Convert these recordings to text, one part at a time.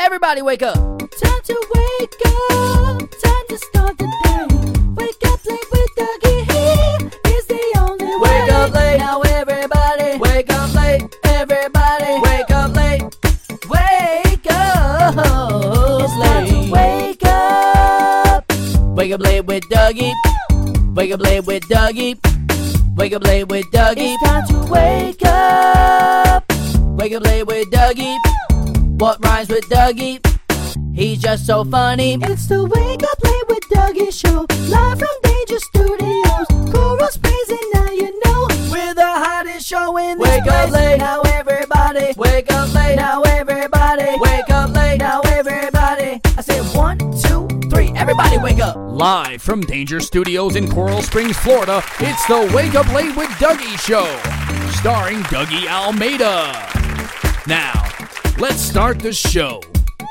Everybody wake up. Time to wake up. Time to start the day. Wake up late with Dougie. He is the only way. Wake up late. Now everybody. Wake up late. Everybody. Wake up late. Wake up It's time to late. wake up. Wake up late with Dougie. Wake up late with Dougie. Wake up late with Dougie. It's time to wake up. Wake up late with Dougie. What rhymes with Dougie? He's just so funny. It's the Wake Up Late with Dougie show. Live from Danger Studios. Coral Springs and now you know. We're the hottest show in this Wake place. up late. Now everybody. Wake up late. Now everybody. Wake up late. Now everybody. I said 1, 2, 3. Everybody wake up. Live from Danger Studios in Coral Springs, Florida, it's the Wake Up Late with Dougie show, starring Dougie Almeida. Now, let's start the show.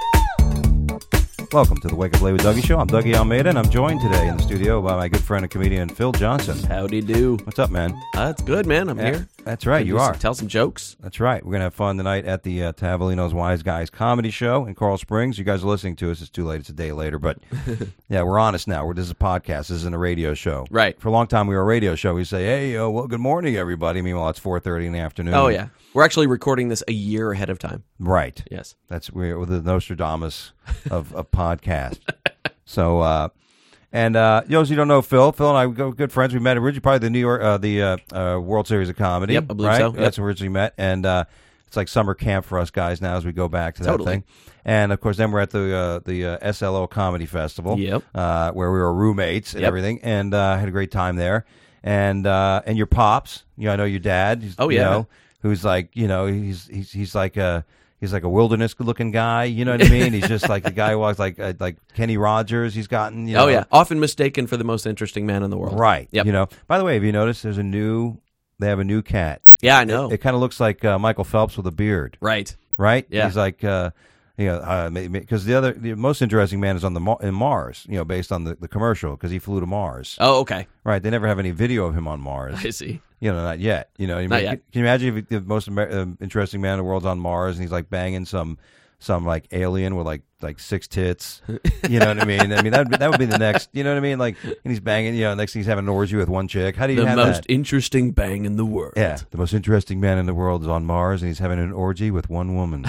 Welcome to the Wake Up Late with Dougie show. I'm Dougie Almeida, and I'm joined today in the studio by my good friend and comedian Phil Johnson. Howdy do. What's up, man? It's good, man. I'm here. That's right, you are. Tell some jokes. That's right. We're going to have fun tonight at the Tavolino's Wise Guys comedy show in Coral Springs. You guys are listening to us. It's too late. It's a day later. But, yeah, we're honest now. This is a podcast. This isn't a radio show. Right. For a long time, we were a radio show. We say, hey, well, good morning, everybody. Meanwhile, it's 4:30 in the afternoon. Oh, yeah. We're actually recording this a year ahead of time. Right. Yes. We're the Nostradamus of podcast. So, those who don't know Phil and I were good friends. We met originally probably the New York, World Series of Comedy. Yep, I believe right? so. Yep. That's where we originally met, and it's like summer camp for us guys now as we go back to that Totally. thing. And of course, then we're at the SLO Comedy Festival. Yep. Where we were roommates and Yep. everything, and had a great time there. And your pops, I know your dad. Oh, yeah. You know, who's like, he's like a. He's like a wilderness-looking guy, you know what I mean? He's just like the guy who walks like Kenny Rogers. He's gotten, Oh, yeah. Often mistaken for the most interesting man in the world. right. Yep. By the way, have you noticed they have a new cat? Yeah, I know. It kind of looks like Michael Phelps with a beard, Right. right? Yeah. He's like, because the most interesting man is on in Mars, based on the commercial, because he flew to Mars. Oh, okay. Right. They never have any video of him on Mars. I see. Not yet. Not yet. Can you imagine if the most interesting man in the world's on Mars and he's like banging some like alien with like 6 tits? You know what I mean? I mean that would be the next. You know what I mean? Like, and he's banging. Next thing he's having an orgy with one chick. How do you The have most that? interesting bang in the world. Yeah, the most interesting man in the world is on Mars and he's having an orgy with one woman.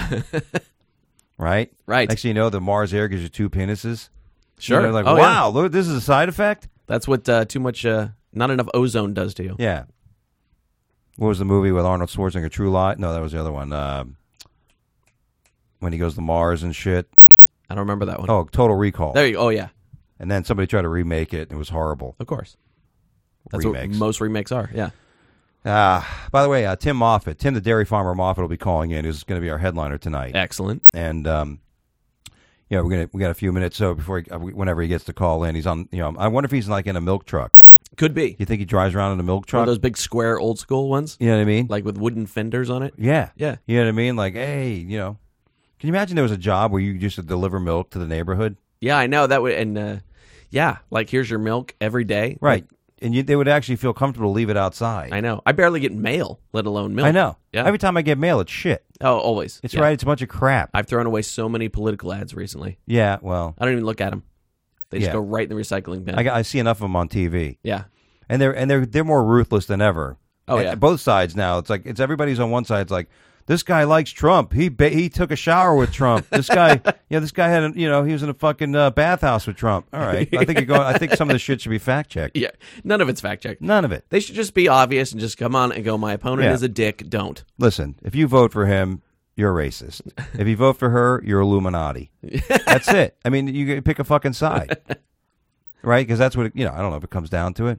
Right. Right. Next thing you know, the Mars air gives you 2 penises. Sure. Like, Oh, wow, yeah. look, this is a side effect. That's what too much, not enough ozone does to you. Yeah. What was the movie with Arnold Schwarzenegger? True Lies? No, that was the other one. When he goes to Mars and shit. I don't remember that one. Oh, Total Recall. There you go. Oh, yeah. And then somebody tried to remake it, and it was horrible. Of course. That's Remakes. what most remakes are. Yeah. By the way, Tim Moffat, Tim the Dairy Farmer Moffat will be calling in. Who's going to be our headliner tonight. Excellent. And we got a few minutes. So whenever he gets to call in, he's on. I wonder if he's like in a milk truck. Could be. You think he drives around in a milk One truck? of those big square old school ones? You know what I mean? Like with wooden fenders on it? Yeah. Yeah. You know what I mean? Like, hey, can you imagine there was a job where you used to deliver milk to the neighborhood? Yeah, I know. That would, and like here's your milk every day. Right. And they would actually feel comfortable to leave it outside. I know. I barely get mail, let alone milk. I know. Yeah. Every time I get mail, it's shit. Oh, always. It's Yeah. right. It's a bunch of crap. I've thrown away so many political ads recently. Yeah, well, I don't even look at them. They just Yeah. go right in the recycling bin. I see enough of them on TV, yeah. and they're more ruthless than ever. Oh, And yeah. both sides now. It's like everybody's on one side. It's like, this guy likes Trump. He took a shower with Trump. This guy, this guy had he was in a fucking bathhouse with Trump. All right, I think some of this shit should be fact checked. Yeah. None of it's fact checked. None of it. They should just be obvious and just come on and go, my opponent Yeah. is a dick. Don't. Listen, if you vote for him, you're a racist. If you vote for her, you're Illuminati. That's it. I mean, you pick a fucking side, right? Because that's what I don't know if it comes down to it.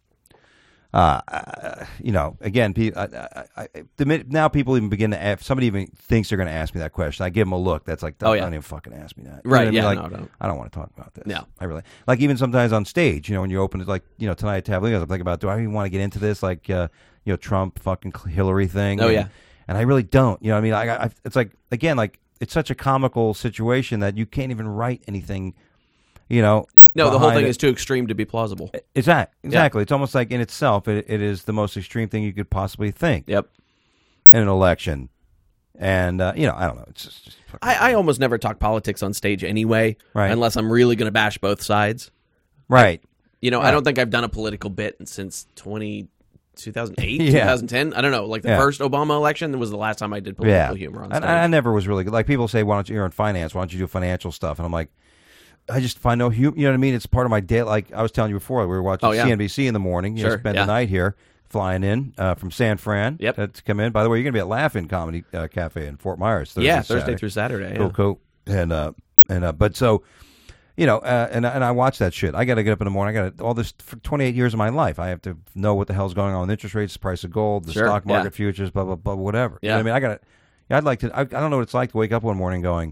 Again, now people even begin to ask. Somebody even thinks they're going to ask me that question. I give them a look. That's like, don't even fucking ask me that. You know Right? what I mean? Yeah. Like, No, don't. I don't want to talk about this. No. I really like even sometimes on stage. When you open it, like tonight at Tavolino's, I'm thinking about, do I even want to get into this? Like Trump fucking Hillary thing. Oh, yeah. And I really don't. You know what I mean? It's like, again, like it's such a comical situation that you can't even write anything. No, the whole behind thing it. is too extreme to be plausible. Exactly. It's almost like in itself, it is the most extreme thing you could possibly think Yep. in an election. And, I don't know. It's just I almost never talk politics on stage anyway, Right. unless I'm really going to bash both sides. Right. You know, Right. I don't think I've done a political bit since 2008, Yeah. 2010. I don't know. Like the Yeah. first Obama election was the last time I did political humor on stage. And I never was really good. Like people say, why don't you're in finance? Why don't you do financial stuff? And I'm like, I just find no humor. You know what I mean? It's part of my day. Like I was telling you before, we were watching CNBC in the morning. You know, Sure, spend yeah. the night here, flying in from San Fran to come in. By the way, you're going to be at Laugh-In Comedy Cafe in Fort Myers. Thursday, Thursday through Saturday. Cool. But so, you know, and I watch that shit. I got to get up in the morning. I got all this for 28 years of my life. I have to know what the hell's going on with interest rates, the price of gold, the stock market futures, blah blah blah, whatever. Yeah. You know what I mean, I'd like to. I don't know what it's like to wake up one morning going,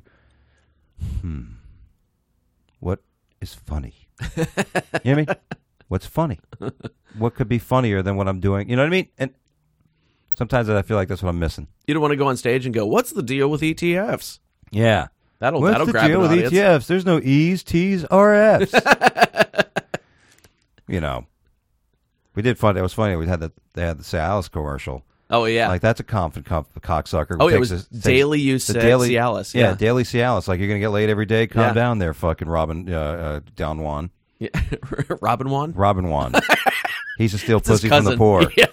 what is funny? You know what I mean? What's funny? What could be funnier than what I'm doing? You know what I mean? And sometimes I feel like that's what I'm missing. You don't want to go on stage and go, "What's the deal with ETFs?" Yeah. That'll What's the grab deal an with audience. ETFs? There's no E's, T's, or F's. You know, we did fun. It was funny. They had the Cialis commercial. Oh yeah, Like that's a confident cocksucker. Oh, it was daily use Cialis. Yeah, daily Cialis. Like you're gonna get laid every day. Calm Yeah. down there, fucking Robin Don Juan. Yeah. Robin Juan. Robin Juan. He's to steal It's his pussy from the cousin. poor. Yeah.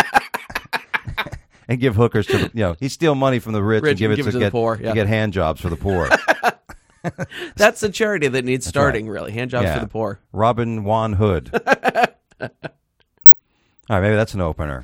And give hookers to the, he steal money from the rich and give it to the poor. to Yeah. get hand jobs for the poor. That's a charity that needs starting. right. Really, hand jobs Yeah. for the poor. Robin Juan Hood. All right, maybe that's an opener.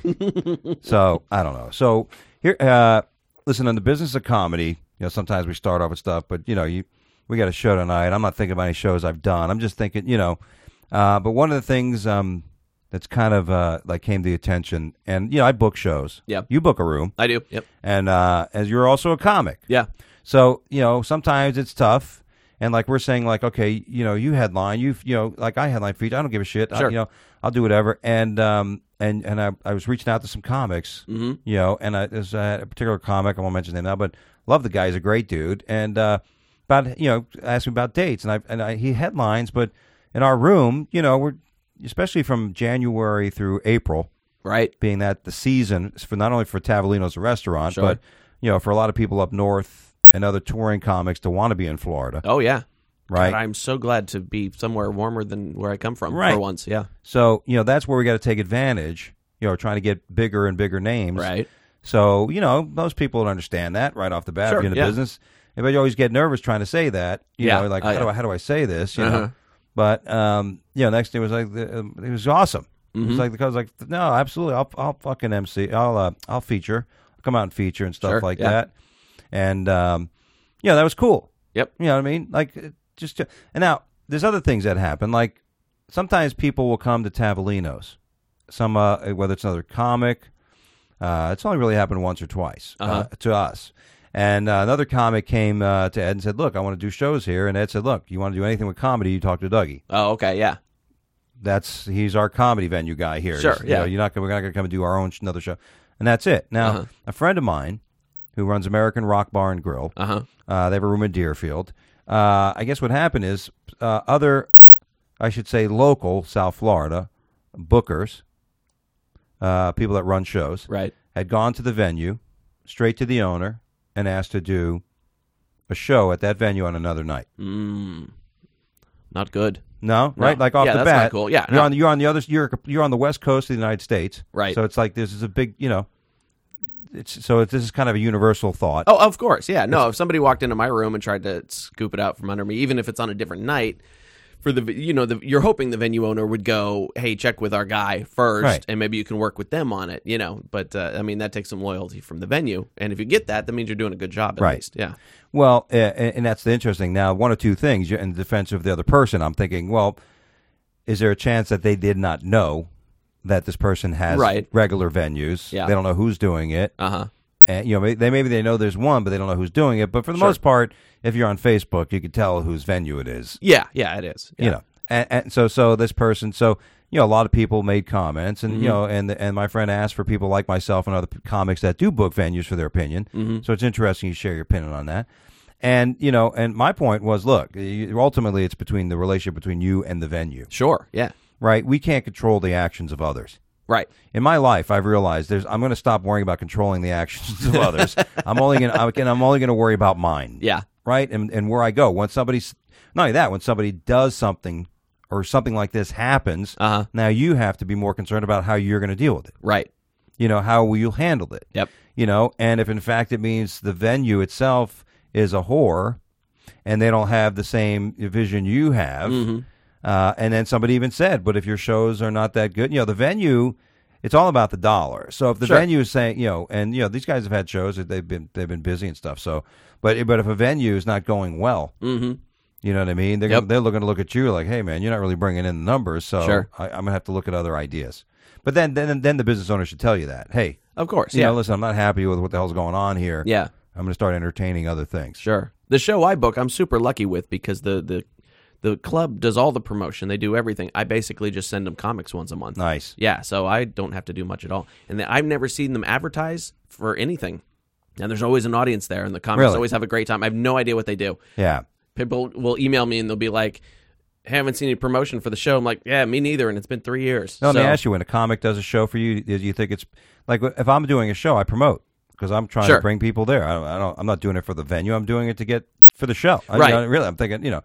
So I don't know. So here, listen, on the business of comedy, sometimes we start off with stuff, but we got a show tonight. I'm not thinking about any shows I've done. I'm just thinking, but one of the things that's kind of like came to the attention, and I book shows. Yeah. You book a room. I do. Yep. And as you're also a comic. Yeah. So, sometimes it's tough. And like we're saying, like, okay, you headline, like I headline feature. I don't give a shit. Sure. I'll do whatever. And I was reaching out to some comics, and there's a particular comic, I won't mention his name now, but love the guy. He's a great dude. And asked me about dates. And he headlines, but in our room, we're, especially from January through April, Right. being that the season for not only for Tavolino's a restaurant, Sure. but for a lot of people up north and other touring comics to want to be in Florida, Oh yeah. right? God, I'm so glad to be somewhere warmer than where I come from Right. for once. Yeah. So that's where we got to take advantage. Trying to get bigger and bigger names. Right. So most people don't understand that right off the bat. Sure, If you're in the yeah. business, but you always get nervous trying to say that. Yeah. Like Oh, yeah. how do I say this? Uh-huh. But next thing was like it was awesome. It Mm-hmm. was like I was like, no, absolutely, I'll fucking MC. I'll feature. I'll come out and feature and stuff Sure, like yeah. that. And that was cool. Yep. You know what I mean? Like and now there's other things that happen. Like sometimes people will come to Tavolino's. Some whether it's another comic. It's only really happened once or twice to us. And another comic came to Ed and said, look, I want to do shows here. And Ed said, look, you want to do anything with comedy, you talk to Dougie. Oh, okay. Yeah. He's our comedy venue guy here. Sure, He's- yeah. we're not going to come and do our own another show. And that's it. Now, a friend of mine who runs American Rock Bar and Grill, they have a room in Deerfield. I guess what happened is other, I should say local South Florida bookers, people that run shows, Right. had gone to the venue, straight to the owner, and asked to do a show at that venue on another night. Not good. No, right? Like off Yeah, the that's bat, not cool. Yeah, you're no. on the other, you're on the west coast of the United States, Right. So it's like this is a big, this is kind of a universal thought. Oh, of course. Yeah. No, if somebody walked into my room and tried to scoop it out from under me, even if it's on a different night, for you're hoping the venue owner would go, hey, check with our guy first, Right. and maybe you can work with them on it, But, that takes some loyalty from the venue. And if you get that means you're doing a good job, at Right. least. Yeah. Well, and that's the interesting. Now, one or two things in defense of the other person. I'm thinking, well, is there a chance that they did not know that this person has Right. regular venues? Yeah. They don't know who's doing it. Uh-huh. And maybe they know there's one, but they don't know who's doing it. But for the most part, if you're on Facebook, you can tell whose venue it is. Yeah. Yeah, it is. Yeah. And so this person, a lot of people made comments, and and my friend asked for people like myself and other comics that do book venues for their opinion. So it's interesting you share your opinion on that. And and my point was, look, ultimately it's between the relationship between you and the venue, Sure. Yeah. right? We can't control the actions of others. Right. In my life, I've realized I'm going to stop worrying about controlling the actions of others. I'm only going to worry about mine. Yeah. Right. And where I go. When not only that, when somebody does something or something like this happens, now you have to be more concerned about how you're going to deal with it. Right. How will you handle it? Yep. And if in fact it means the venue itself is a whore and they don't have the same vision you have. Mm-hmm. And then somebody even said, but if your shows are not that good, the venue, it's all about the dollar. So if the venue is saying, these guys have had shows that they've been busy and stuff. So, but if a venue is not going well, mm-hmm. you know what I mean? They're going to look at you like, hey man, you're not really bringing in the numbers. So I'm going to have to look at other ideas. But then the business owner should tell you that, hey, of course, listen, I'm not happy with what the hell's going on here. Yeah, I'm going to start entertaining other things. Sure. The show I book, I'm super lucky with because the club does all the promotion. They do everything. I basically just send them comics once a month. Nice. Yeah, so I don't have to do much at all. And I've never seen them advertise for anything. And there's always an audience there, and the comics always have a great time. I have no idea what they do. Yeah. People will email me, and they'll be like, haven't seen any promotion for the show. I'm like, yeah, me neither, and it's been 3 years. No, let me ask you, when a comic does a show for you, do you think it's, like, if I'm doing a show, I promote, because I'm trying to bring people there. I'm not doing it for the venue. I'm doing it to get for the show. Really, I'm thinking,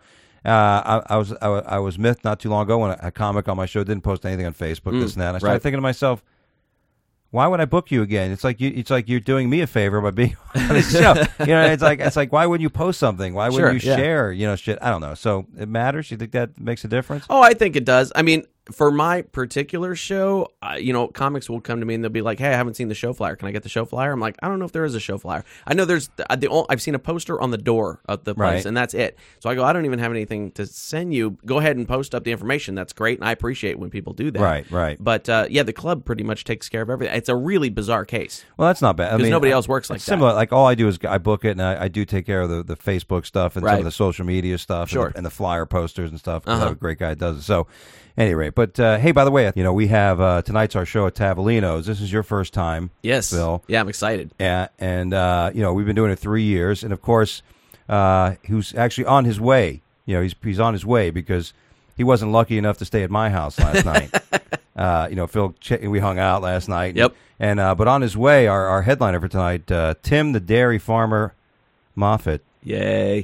I was miffed not too long ago when a comic on my show didn't post anything on Facebook, this and that. And I started thinking to myself, why would I book you again? It's like you're doing me a favor by being on this show. It's like why wouldn't you post something? Why wouldn't you share? Shit. I don't know. So it matters. You think that makes a difference? Oh, I think it does. I mean, for my particular show, comics will come to me and they'll be like, "Hey, I haven't seen the show flyer. Can I get the show flyer?" I'm like, "I don't know if there is a show flyer. I know there's I've seen a poster on the door of the place, and that's it." So I go, "I don't even have anything to send you. Go ahead and post up the information. That's great, and I appreciate when people do that." Right. But the club pretty much takes care of everything. It's a really bizarre case. Well, that's not bad. Because nobody else works like that. Similar. Like all I do is I book it, and I do take care of the Facebook stuff and some of the social media stuff, and the flyer posters and stuff. Because I have a great guy that does it. So. Anyway, but hey, by the way, we have tonight's our show at Tavolino's. This is your first time, yes, Phil. Yeah, I'm excited. Yeah, and we've been doing it 3 years, and of course, who's actually on his way. He's on his way because he wasn't lucky enough to stay at my house last night. Phil, we hung out last night. Yep. And but on his way, our headliner for tonight, Tim the Dairy Farmer Moffitt. Yay!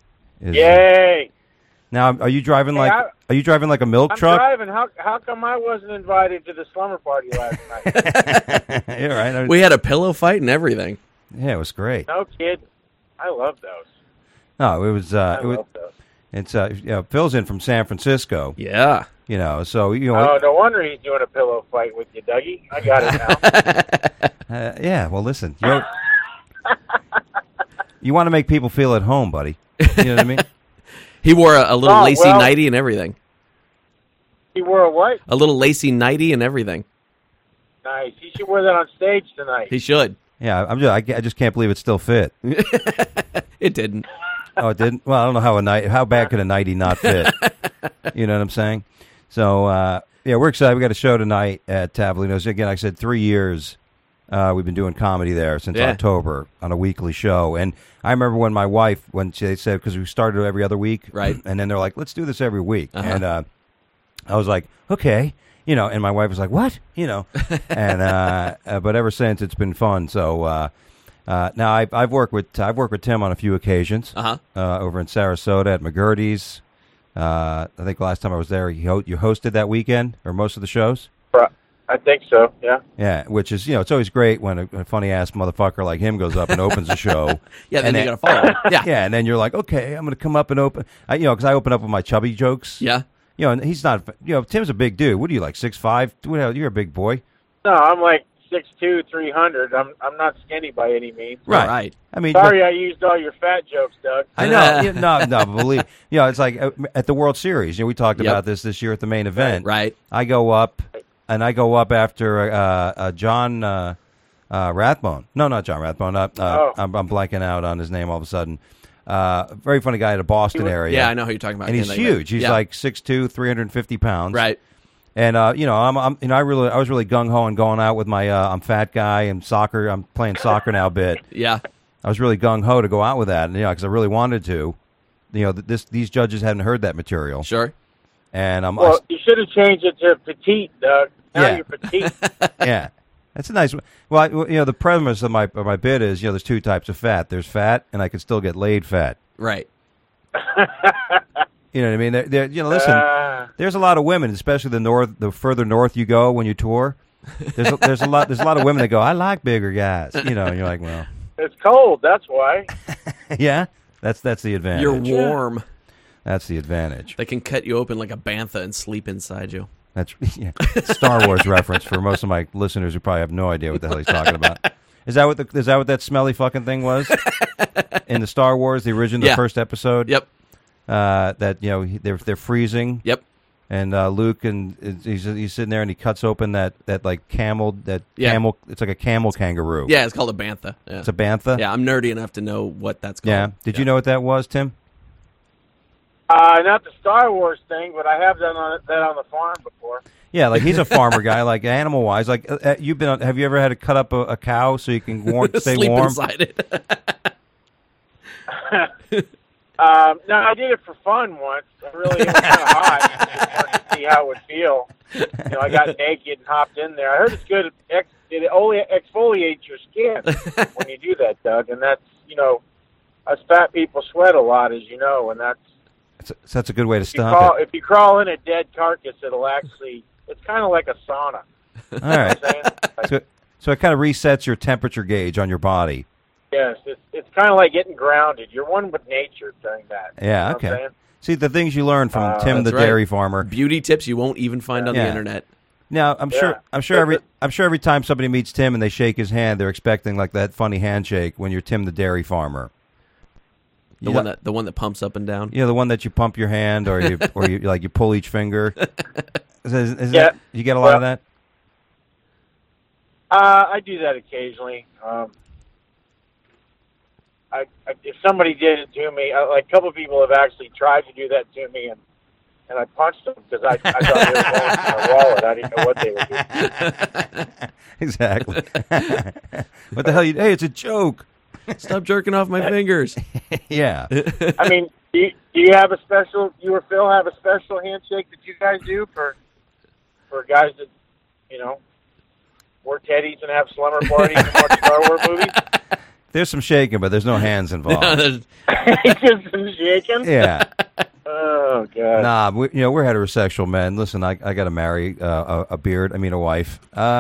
Yay! Now, are you driving like a milk truck? I'm driving. How come I wasn't invited to the slumber party last night? Yeah, right. We had a pillow fight and everything. Yeah, it was great. No kid. I love those. No, it was. I love those. It's Phil's in from San Francisco. Yeah. So Oh, no wonder he's doing a pillow fight with you, Dougie. I got it now. Yeah. Well, listen. You want to make people feel at home, buddy. You know what I mean? He wore a little lacy nightie and everything. He wore a what? A little lacy nightie and everything. Nice. He should wear that on stage tonight. He should. Yeah, I just can't believe it still fit. It didn't. Oh, it didn't? Well, I don't know how bad could a nightie not fit? You know what I'm saying? So, we're excited. We got a show tonight at Tavolino's. Again, like I said, 3 years. We've been doing comedy there since October on a weekly show. And I remember when my wife, they said, because we started every other week. Right. And then they're like, let's do this every week. And I was like, okay. And my wife was like, what? And but ever since, it's been fun. So now I've worked with Tim on a few occasions over in Sarasota at McGurdy's. I think last time I was there, you hosted that weekend or most of the shows. I think so, yeah. Yeah, which is, it's always great when a funny-ass motherfucker like him goes up and opens a show. Yeah, then you got to follow him. Yeah. Yeah, and then you're like, okay, I'm going to come up and open. Because I open up with my chubby jokes. Yeah. And he's not, Tim's a big dude. What are you, like 6'5"? You're a big boy. No, I'm like 6'2", 300. I'm not skinny by any means. Right. I mean, sorry I used all your fat jokes, Doug. I know. No, believe. It's like at the World Series. We talked about this year at the main event. Right. I go up after John Rathbone. No, not John Rathbone. I'm blanking out on his name all of a sudden. Very funny guy at a Boston area. Yeah, I know who you're talking about. And he's huge. He's like 6'2", 350 pounds. Right. And I was really gung ho and going out with my I'm fat guy and soccer. I'm playing soccer now bit. Yeah. I was really gung ho to go out with that, because I really wanted to. These judges hadn't heard that material. Sure. And you should have changed it to petite, Doug. Now Yeah. you're petite. Yeah, that's a nice one. Well, the premise of my bit is, there's two types of fat. There's fat, and I can still get laid fat. Right. You know what I mean? Listen, there's a lot of women, especially the further north you go when you tour. There's a lot of women that go, I like bigger guys. And you're like, well, It's cold. That's why. yeah, that's the advantage. You're warm. That's the advantage. They can cut you open like a bantha and sleep inside you. That's Star Wars reference for most of my listeners who probably have no idea what the hell he's talking about. Is that what that smelly fucking thing was in the Star Wars, the original, the first episode? Yep. They're freezing. Yep. And Luke and he's sitting there and he cuts open that like camel camel. It's like a camel kangaroo. Yeah, it's called a bantha. Yeah. It's a bantha. Yeah, I'm nerdy enough to know what that's called. Yeah. Did you know what that was, Tim? Not the Star Wars thing, but I have done that on the farm before. Yeah, like he's a farmer guy, like animal wise. Like have you ever had to cut up a cow so you can stay sleep warm? inside it. No, I did it for fun once. It was kind of hot. I just wanted to see how it would feel. I got naked and hopped in there. I heard it's good. It only exfoliates your skin when you do that, Doug. And that's, us fat people sweat a lot, as you know, and that's a good way to stop it. If you crawl in a dead carcass, it's kind of like a sauna. All right. So it kind of resets your temperature gauge on your body. Yes, it's kind of like getting grounded. You're one with nature during that. Yeah, okay. See, the things you learn from Tim the dairy farmer. Beauty tips you won't even find on the internet. Now, I'm sure every time somebody meets Tim and they shake his hand, they're expecting like that funny handshake when you're Tim the dairy farmer. The one that pumps up and down. The one that you pump your hand or you you pull each finger. You get a lot of that? I do that occasionally. If somebody did it to me, a couple of people have actually tried to do that to me, and I punched them because I thought they were going to my wallet. I didn't know what they were doing. Exactly. What the hell? Hey, it's a joke. Stop jerking off my fingers. Yeah. I mean, do you have a special? You or Phil have a special handshake that you guys do for guys that wear teddies and have slumber parties and watch Star Wars movies? There's some shaking, but there's no hands involved. Just some shaking? Yeah. Oh God. Nah, we're heterosexual men. Listen, I got to marry a beard. I mean, a wife.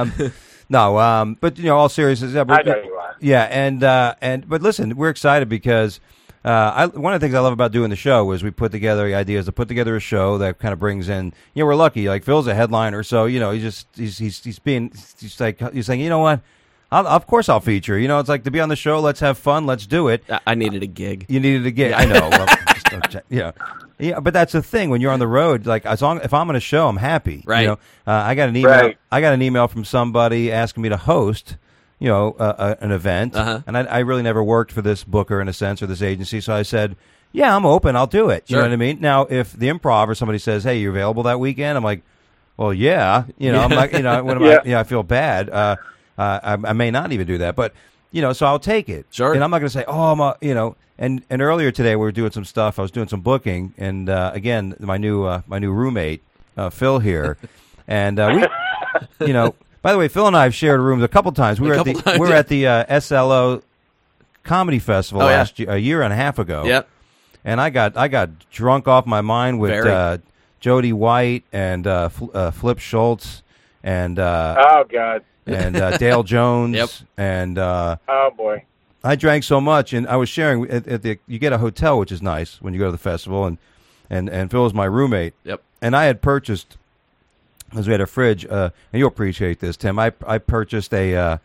No, but all seriousness. I know you are. Yeah, but listen, we're excited because one of the things I love about doing the show is we put together the idea is to put together a show that kind of brings in. We're lucky. Like Phil's a headliner, so he's saying, you know what. Of course I'll feature. It's like to be on the show. Let's have fun. Let's do it. I needed a gig. You needed a gig. I know. Well, yeah. But that's the thing when you're on the road. Like if I'm on a show, I'm happy. Right. I got an email. Right. I got an email from somebody asking me to host. An event, and I really never worked for this booker in a sense or this agency. So I said, yeah, I'm open. I'll do it. You know what I mean? Now, if the Improv or somebody says, hey, you available that weekend? I'm like, well, yeah. I'm like, what am I? I feel bad. I may not even do that, but so I'll take it. Sure. And I'm not going to say, oh, And earlier today we were doing some stuff. I was doing some booking, and again, my new roommate, Phil here, and we, By the way, Phil and I have shared rooms a couple times. We were at the SLO Comedy Festival last year, a year and a half ago. Yep. And I got drunk off my mind with Jody White and Flip Schultz and oh God. And Dale Jones. Yep. And oh boy. I drank so much, and I was sharing you get a hotel, which is nice when you go to the festival, and Phil was my roommate. Yep. And I had purchased, because we had a fridge, and you'll appreciate this, Tim. I purchased a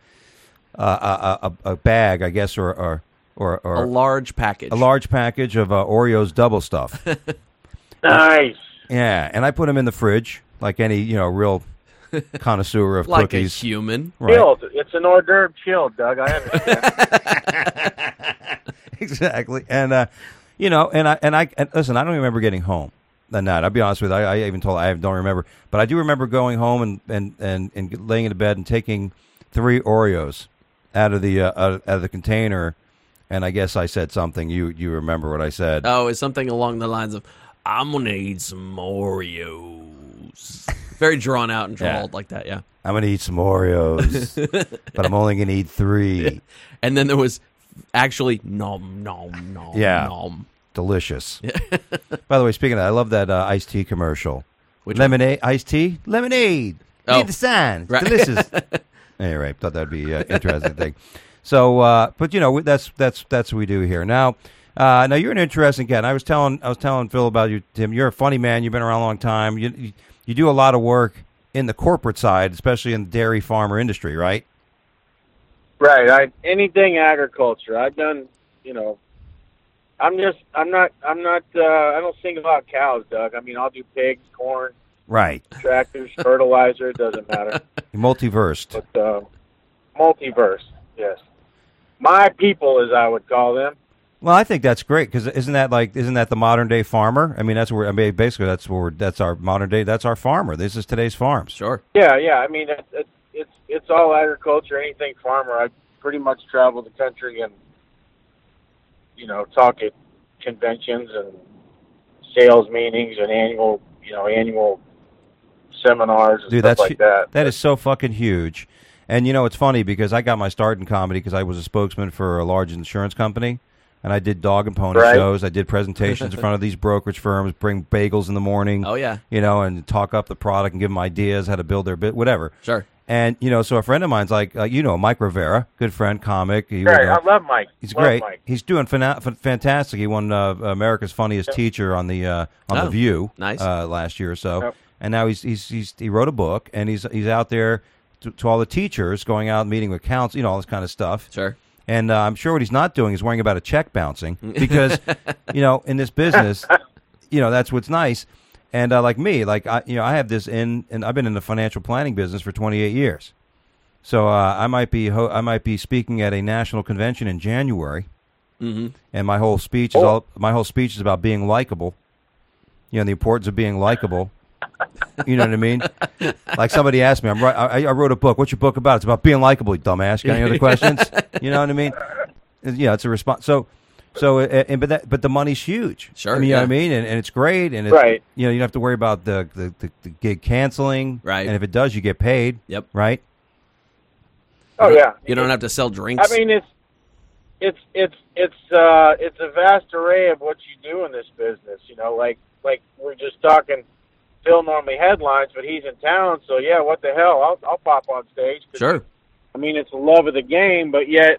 bag, I guess, or a large package. A large package of Oreos double stuff. Nice. Yeah, and I put them in the fridge like any real connoisseur of like cookies. A human. Right. Chilled. It's an hors d'oeuvre chilled, Doug. I understand. Exactly. And and listen, I don't remember getting home that night. I'll be honest with you. I even told I don't remember, but I do remember going home and laying in the bed and taking 3 Oreos out of the container, and I guess I said something. You remember what I said? Oh, it's something along the lines of, "I'm gonna eat some Oreos." Oreos. Very drawn out and drawled like that, yeah. I'm going to eat some Oreos, but I'm only going to eat 3. And then there was actually nom, nom, nom, Yeah. nom. Delicious. By the way, speaking of that, I love that iced tea commercial. Which Lemonade, iced tea, lemonade. Oh. Need the sign. It's Right. delicious. Anyway, thought that'd be an interesting thing. So, but you know, that's what we do here. Now you're an interesting cat. And I was telling Phil about you, Tim. You're a funny man. You've been around a long time. You do a lot of work in the corporate side, especially in the dairy farmer industry, right? Right. Anything agriculture. I've done, I don't single out cows, Doug. I mean, I'll do pigs, corn, Right. tractors, fertilizer, it doesn't matter. Multiversed. But multiverse, yes. My people, as I would call them. Well, I think that's great because isn't that the modern day farmer? I mean, basically that's our modern day. That's our farmer. This is today's farms. Sure. Yeah. I mean, it's all agriculture, anything farmer. I pretty much travel the country and, talk at conventions and sales meetings and annual seminars and Dude, stuff like that. That is so fucking huge. And it's funny because I got my start in comedy because I was a spokesman for a large insurance company, and I did dog and pony shows. I did presentations in front of these brokerage firms, bring bagels in the morning. Oh, yeah. And talk up the product and give them ideas how to build their bit, whatever. Sure. And so a friend of mine's like, Mike Rivera, good friend, comic. Right, I love Mike. He's love great. Mike. He's doing fantastic. He won America's Funniest Teacher on the The View nice. Last year or so. Yep. And now he wrote a book, and he's out there to all the teachers, going out and meeting with counsel, all this kind of stuff. Sure. And I'm sure what he's not doing is worrying about a check bouncing because, in this business, that's what's nice. And like me, I have this and I've been in the financial planning business for 28 years. So I might be speaking at a national convention in January, and my whole speech is about being likable. The importance of being likable. You know what I mean? Like somebody asked me, I wrote a book. What's your book about? It's about being likable, you dumbass. You got any other questions? You know what I mean? Yeah, it's a response. But the money's huge. Sure. I mean, you know what I mean? And it's great. And it's, Right. You don't have to worry about the gig canceling. Right. And if it does, you get paid. Yep. Right. Oh yeah. You don't have to sell drinks. I mean, it's a vast array of what you do in this business. Like we're just talking. Phil normally headlines, but he's in town, so yeah. What the hell? I'll pop on stage. Sure. I mean, it's the love of the game, but yet,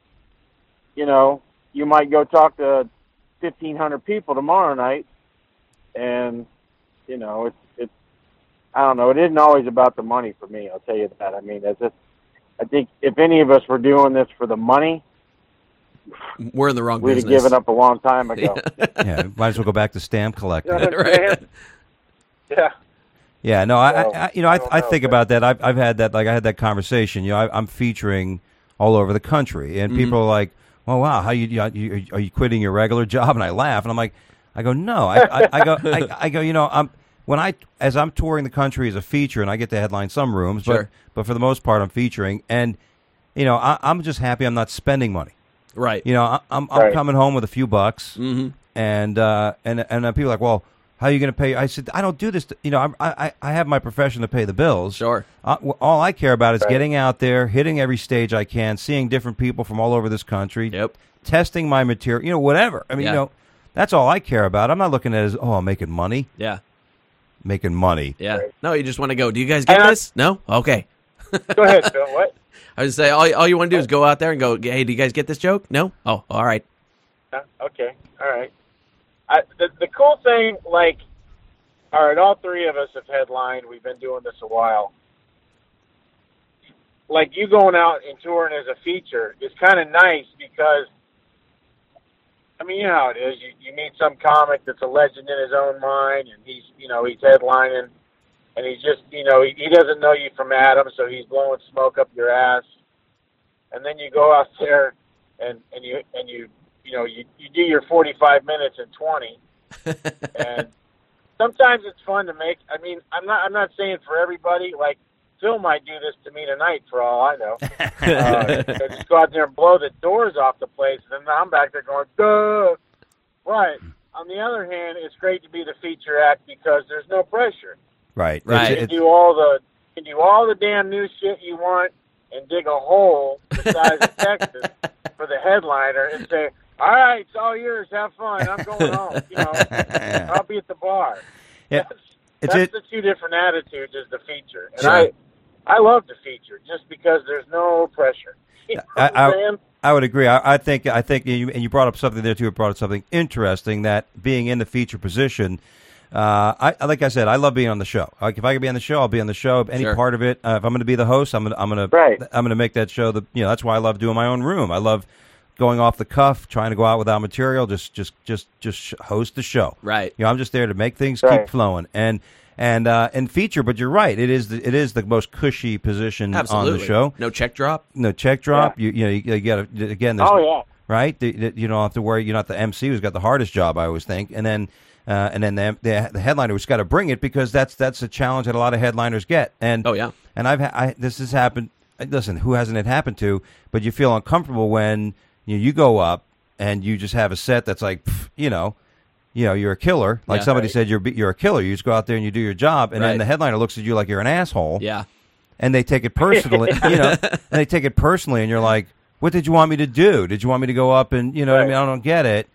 you might go talk to 1,500 people tomorrow night, and it's I don't know. It isn't always about the money for me. I'll tell you that. I mean, I think if any of us were doing this for the money, we're in the wrong we'd business. have given up a long time ago. Yeah. Might as well go back to stamp collecting. You know what I'm saying? Yeah. Yeah, no, I think but- about that. I've had that, I had that conversation. I'm featuring all over the country, and people are like, "Oh wow, how are you quitting your regular job?" And I laugh, and I'm like, I go, no, I go, as I'm touring the country as a feature, and I get to headline some rooms, Sure. but for the most part, I'm featuring, and I'm just happy I'm not spending money. Right. I'm Right. coming home with a few bucks, and people are like, well, how are you going to pay? I said, I don't do this. I have my profession to pay the bills. Sure. All I care about is Right. getting out there, hitting every stage I can, seeing different people from all over this country, Yep. testing my material, whatever. I mean, Yeah. that's all I care about. I'm not looking at it as, I'm making money. Yeah. Making money. Yeah. No, you just want to go. Do you guys get And this? No? Okay. Go ahead, Phil. What? I would say all you want to do is go out there and go, hey, do you guys get this joke? No? Oh, all right. Okay. All right. The cool thing, all right, all three of us have headlined. We've been doing this a while. Like you going out and touring as a feature is kind of nice because, I mean, you know how it is. You meet some comic that's a legend in his own mind, and he's headlining, and he's just, he doesn't know you from Adam, so he's blowing smoke up your ass. And then you go out there and you do your 45 minutes in 20, and sometimes it's fun to make. I mean, I'm not saying for everybody. Like Phil might do this to me tonight, for all I know. Just go out there and blow the doors off the place, and then I'm back there going, duh. Right. On the other hand, it's great to be the feature act because there's no pressure. Right. Right. You can do all the damn new shit you want and dig a hole the size of Texas for the headliner and say, all right, it's all yours. Have fun. I'm going home. I'll be at the bar. Yeah. That's the two different attitudes as the feature. And Sure. I love the feature just because there's no pressure. You know what I'm saying? I would agree. I think you brought up something there too. It brought up something interesting, that being in the feature position. Like I said, I love being on the show. Like, if I could be on the show, I'll be on the show. Any Sure. part of it. If I'm going to be the host, I'm gonna make that show. That's why I love doing my own room. I love going off the cuff, trying to go out without material. Just host the show. Right. I'm just there to make things keep flowing and feature. But you're right. It is the most cushy position Absolutely. on the show. No check drop. No check drop. You got to again. There's, Oh, yeah. Right. You don't have to worry. You're not the MC who's got the hardest job, I always think. And then the headliner who's got to bring it, because that's a challenge that a lot of headliners get. And Oh, yeah. And this has happened. Listen, who hasn't it happened to? But you feel uncomfortable when you go up and you just have a set that's like, you're a killer. Like somebody said, you're a killer. You just go out there and you do your job, and then the headliner looks at you like you're an asshole. Yeah. And they take it personally. And you're like, what did you want me to do? Did you want me to go up and what I mean? I don't get it.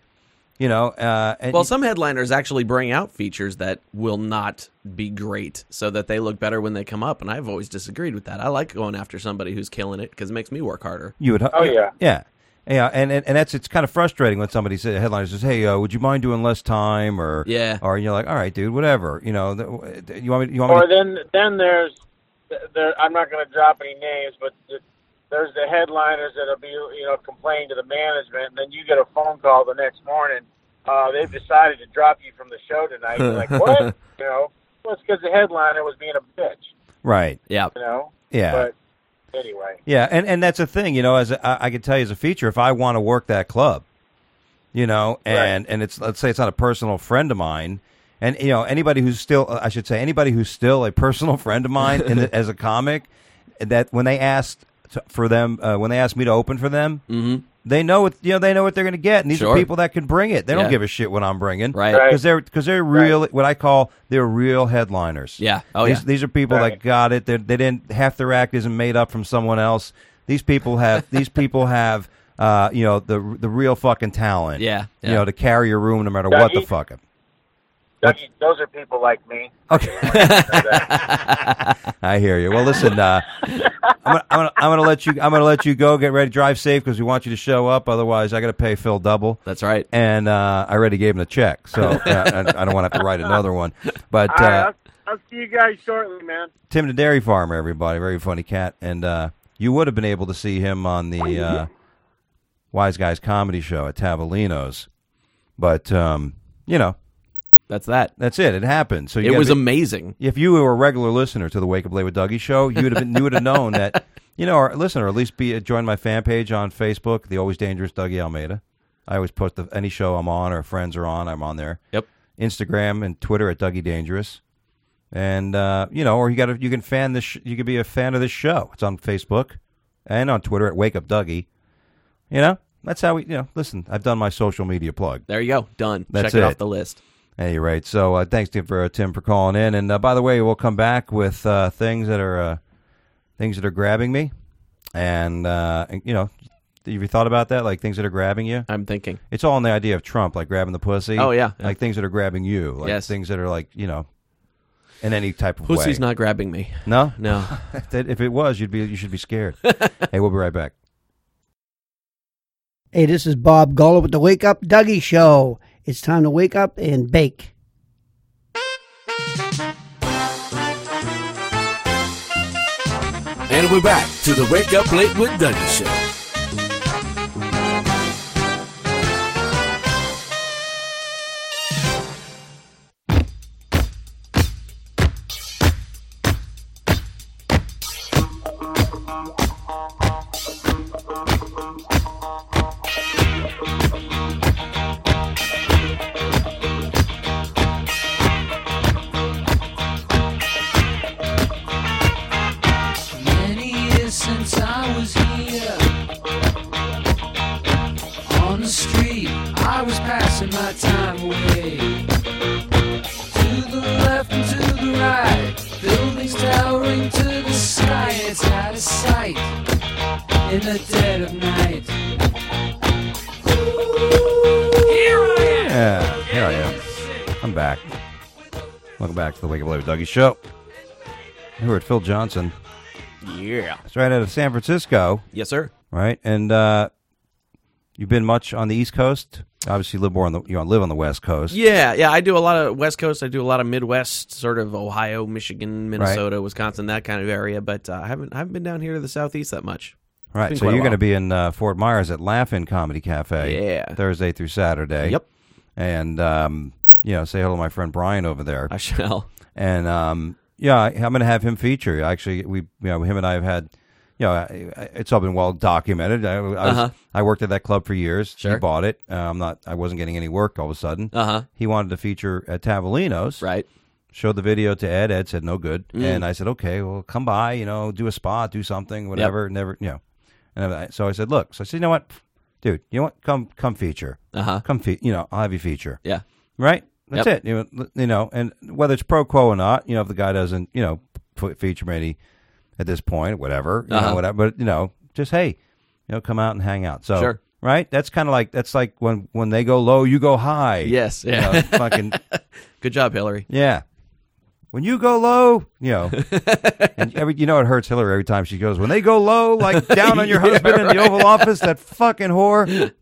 Well, some headliners actually bring out features that will not be great so that they look better when they come up, and I've always disagreed with that. I like going after somebody who's killing it because it makes me work harder. You would. Oh, yeah. Yeah. Yeah, and it's kind of frustrating when somebody says, headliner says, "Hey, would you mind doing less time?" Or you're like, "All right, dude, whatever." You want me? Or then there's I'm not going to drop any names, but there's the headliners that'll be complaining to the management, and then you get a phone call the next morning. They've decided to drop you from the show tonight. You're like, what? Well, it's because the headliner was being a bitch. Right. Yeah. Yeah. But anyway. Yeah, and that's a thing, as I can tell you as a feature, if I want to work that club, and it's, let's say it's not a personal friend of mine, and anybody who's still a personal friend of mine as a comic, that when they asked for them, when they asked me to open for them, Mm-hmm. they know what they're going to get, and these are people that can bring it. They don't give a shit what I'm bringing, Right. Because they're real, what I call they're real headliners. Yeah. Oh, These are people that got it. They didn't, half their act isn't made up from someone else. These people have the real fucking talent. Yeah. To carry your room no matter what the fuck. Dougie, those are people like me. Okay. I hear you. Well, listen, I'm gonna let you go. Get ready, drive safe, because we want you to show up. Otherwise, I got to pay Phil double. That's right. And I already gave him a check, so I don't want to have to write another one. But All right, I'll see you guys shortly, man. Tim the Dairy Farmer, everybody, very funny cat, and you would have been able to see him on the Wise Guys comedy show at Tavolino's, but That's that. That's it. It happened. So it was amazing. If you were a regular listener to the Wake Up Late with Dougie show, you would have known that, or listen, or at least join my fan page on Facebook, The Always Dangerous Dougie Almeida. I always post any show I'm on or friends are on, I'm on there. Yep. Instagram and Twitter at Dougie Dangerous, and or you can fan this. You can be a fan of this show. It's on Facebook and on Twitter at Wake Up Dougie. That's how we. Listen, I've done my social media plug. There you go. Done. That's Check it it off the list. Hey, right. So thanks Tim for calling in. And by the way, we'll come back with things that are grabbing me. And have you thought about that? Like things that are grabbing you? I'm thinking. It's all in the idea of Trump, like grabbing the pussy. Oh, yeah. Like things that are grabbing you. Like yes. things that are like, in any type of Pussy's way. not grabbing me. No? No. If it was, you should be scared. Hey, we'll be right back. Hey, this is Bob Gullo with the Wake Up Dougie Show. It's time to wake up and bake. And we're back to the Wake Up Late with Dougie Show. I was passing my time away. To the left and to the right, soaring to the sky. It's out of sight in the dead of night. Here I am. Yeah, here I am. I'm back. Welcome back to the Wake Up Late with Dougie show. We're at Phil Johnson. Yeah. It's right out of San Francisco, Yes, sir. right? And you've been much on the East Coast. Obviously, you live more on the live on the West Coast. Yeah. I do a lot of West Coast. I do a lot of Midwest, sort of Ohio, Michigan, Minnesota, Wisconsin, that kind of area. But I haven't been down here to the Southeast that much. Right. been So quite a you're going to while. be in Fort Myers at Laugh-In Comedy Cafe. Yeah. Thursday through Saturday. Yep. And say hello to my friend Brian over there. I shall. And I'm going to have him feature. Actually, him and I have had, it's all been well documented. I worked at that club for years. Sure. He bought it. I wasn't getting any work all of a sudden. He wanted to feature at Tavolino's. Right. Showed the video to Ed. Ed said no good. And I said, okay, well, come by, do a spot, do something, whatever. Never, And so I said, look. So I said, you know what, dude, come feature. Come I'll have you feature. Yeah. Right. That's Yep. it. And whether it's pro quo or not, if the guy doesn't, feature me at this point, whatever, whatever. But just hey, come out and hang out. So Sure. right, that's like when they go low, you go high. Yes. Yeah. Fucking Good job, Hillary. yeah. When you go low, and it hurts Hillary every time she goes. When they go low, like down on your husband in the Oval Office, that fucking whore.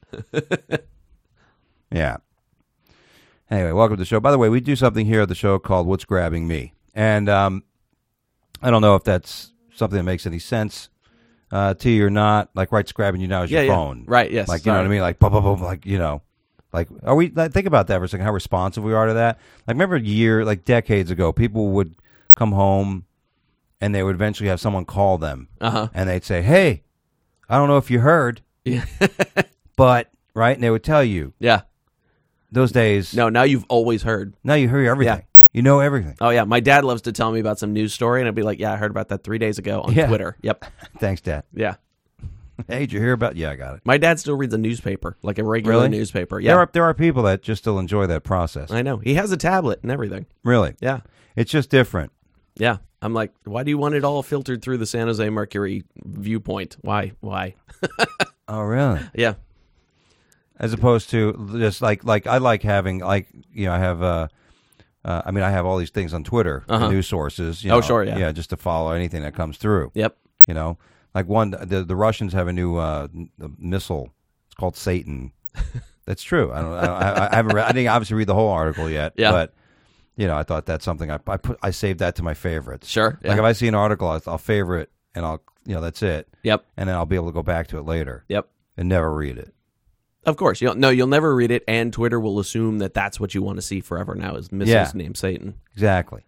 Yeah. Anyway, welcome to the show. By the way, we do something here at the show called What's Grabbing Me. And I don't know if that's something that makes any sense to you or not. Like, what's grabbing you now is your phone. Right, yes. Like, you know what I mean? Like, boom, boom, boom, like, like, are we, think about that for a second, how responsive we are to that. Like, remember decades ago, people would come home and they would eventually have someone call them. And they'd say, hey, I don't know if you heard, but, right? And they would tell you. Yeah. Those days. No, now you've always heard. Now you hear everything. Yeah. You know everything. Oh, yeah. My dad loves to tell me about some news story, and I'd be like, yeah, I heard about that 3 days ago on Twitter. Yep. Thanks, Dad. Yeah. Hey, did you hear about? Yeah, I got it. My dad still reads a newspaper, like a regular newspaper. Yeah. There are people that just still enjoy that process. I know. He has a tablet and everything. Really? Yeah. It's just different. Yeah. I'm like, why do you want it all filtered through the San Jose Mercury viewpoint? Why? Oh, really? Yeah. As opposed to just like I like having I have I have all these things on Twitter, the news sources. Sure, yeah. Yeah, just to follow anything that comes through. Yep. Like the Russians have a new missile. It's called Satan. That's true. I haven't read, I didn't obviously read the whole article yet. Yeah. But I thought that's something I saved that to my favorites. Sure. Yeah. Like if I see an article, I'll favorite and I'll that's it. Yep. And then I'll be able to go back to it later. Yep. And never read it. Of course. You'll never read it, and Twitter will assume that that's what you want to see forever now is missiles named Satan. Exactly.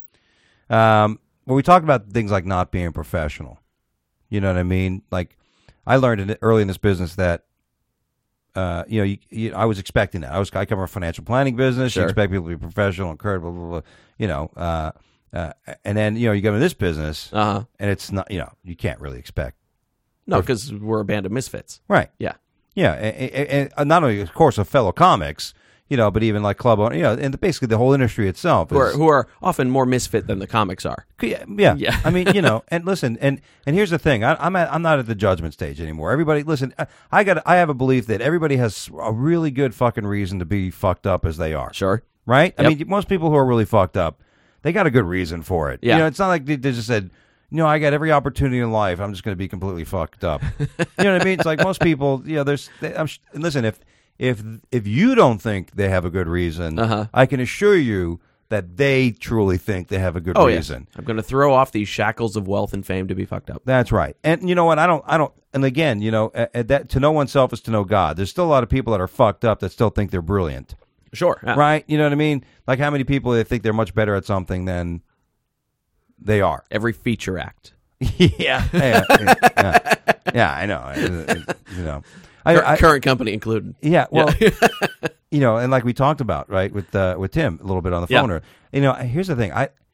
Well, we talked about things like not being professional. You know what I mean? Like, I learned early in this business that, I was expecting that. I come from a financial planning business. Sure. You expect people to be professional and current, blah, blah, blah, and then, you go into this business, and it's not, you can't really expect. No, because we're a band of misfits. Right. Yeah. Yeah, and not only, of course, of fellow comics, but even like club owner, and basically the whole industry itself Who are often more misfit than the comics are. Yeah. I mean, and listen, and here's the thing: I'm not at the judgment stage anymore. Everybody, listen, I have a belief that everybody has a really good fucking reason to be fucked up as they are. Sure. Right? Yep. I mean, most people who are really fucked up, they got a good reason for it. Yeah. It's not like they just said, I got every opportunity in life. I'm just going to be completely fucked up. You know what I mean? It's like most people, listen, if you don't think they have a good reason, I can assure you that they truly think they have a good reason. Yeah. I'm going to throw off these shackles of wealth and fame to be fucked up. That's right. And you know what? I don't. And again, that to know oneself is to know God. There's still a lot of people that are fucked up that still think they're brilliant. Sure. Yeah. Right? You know what I mean? Like how many people they think they're much better at something than they are. Every feature act. Yeah, I know. Current company included. Yeah, well, and like we talked about, right, with Tim a little bit on the phone. Here's the thing.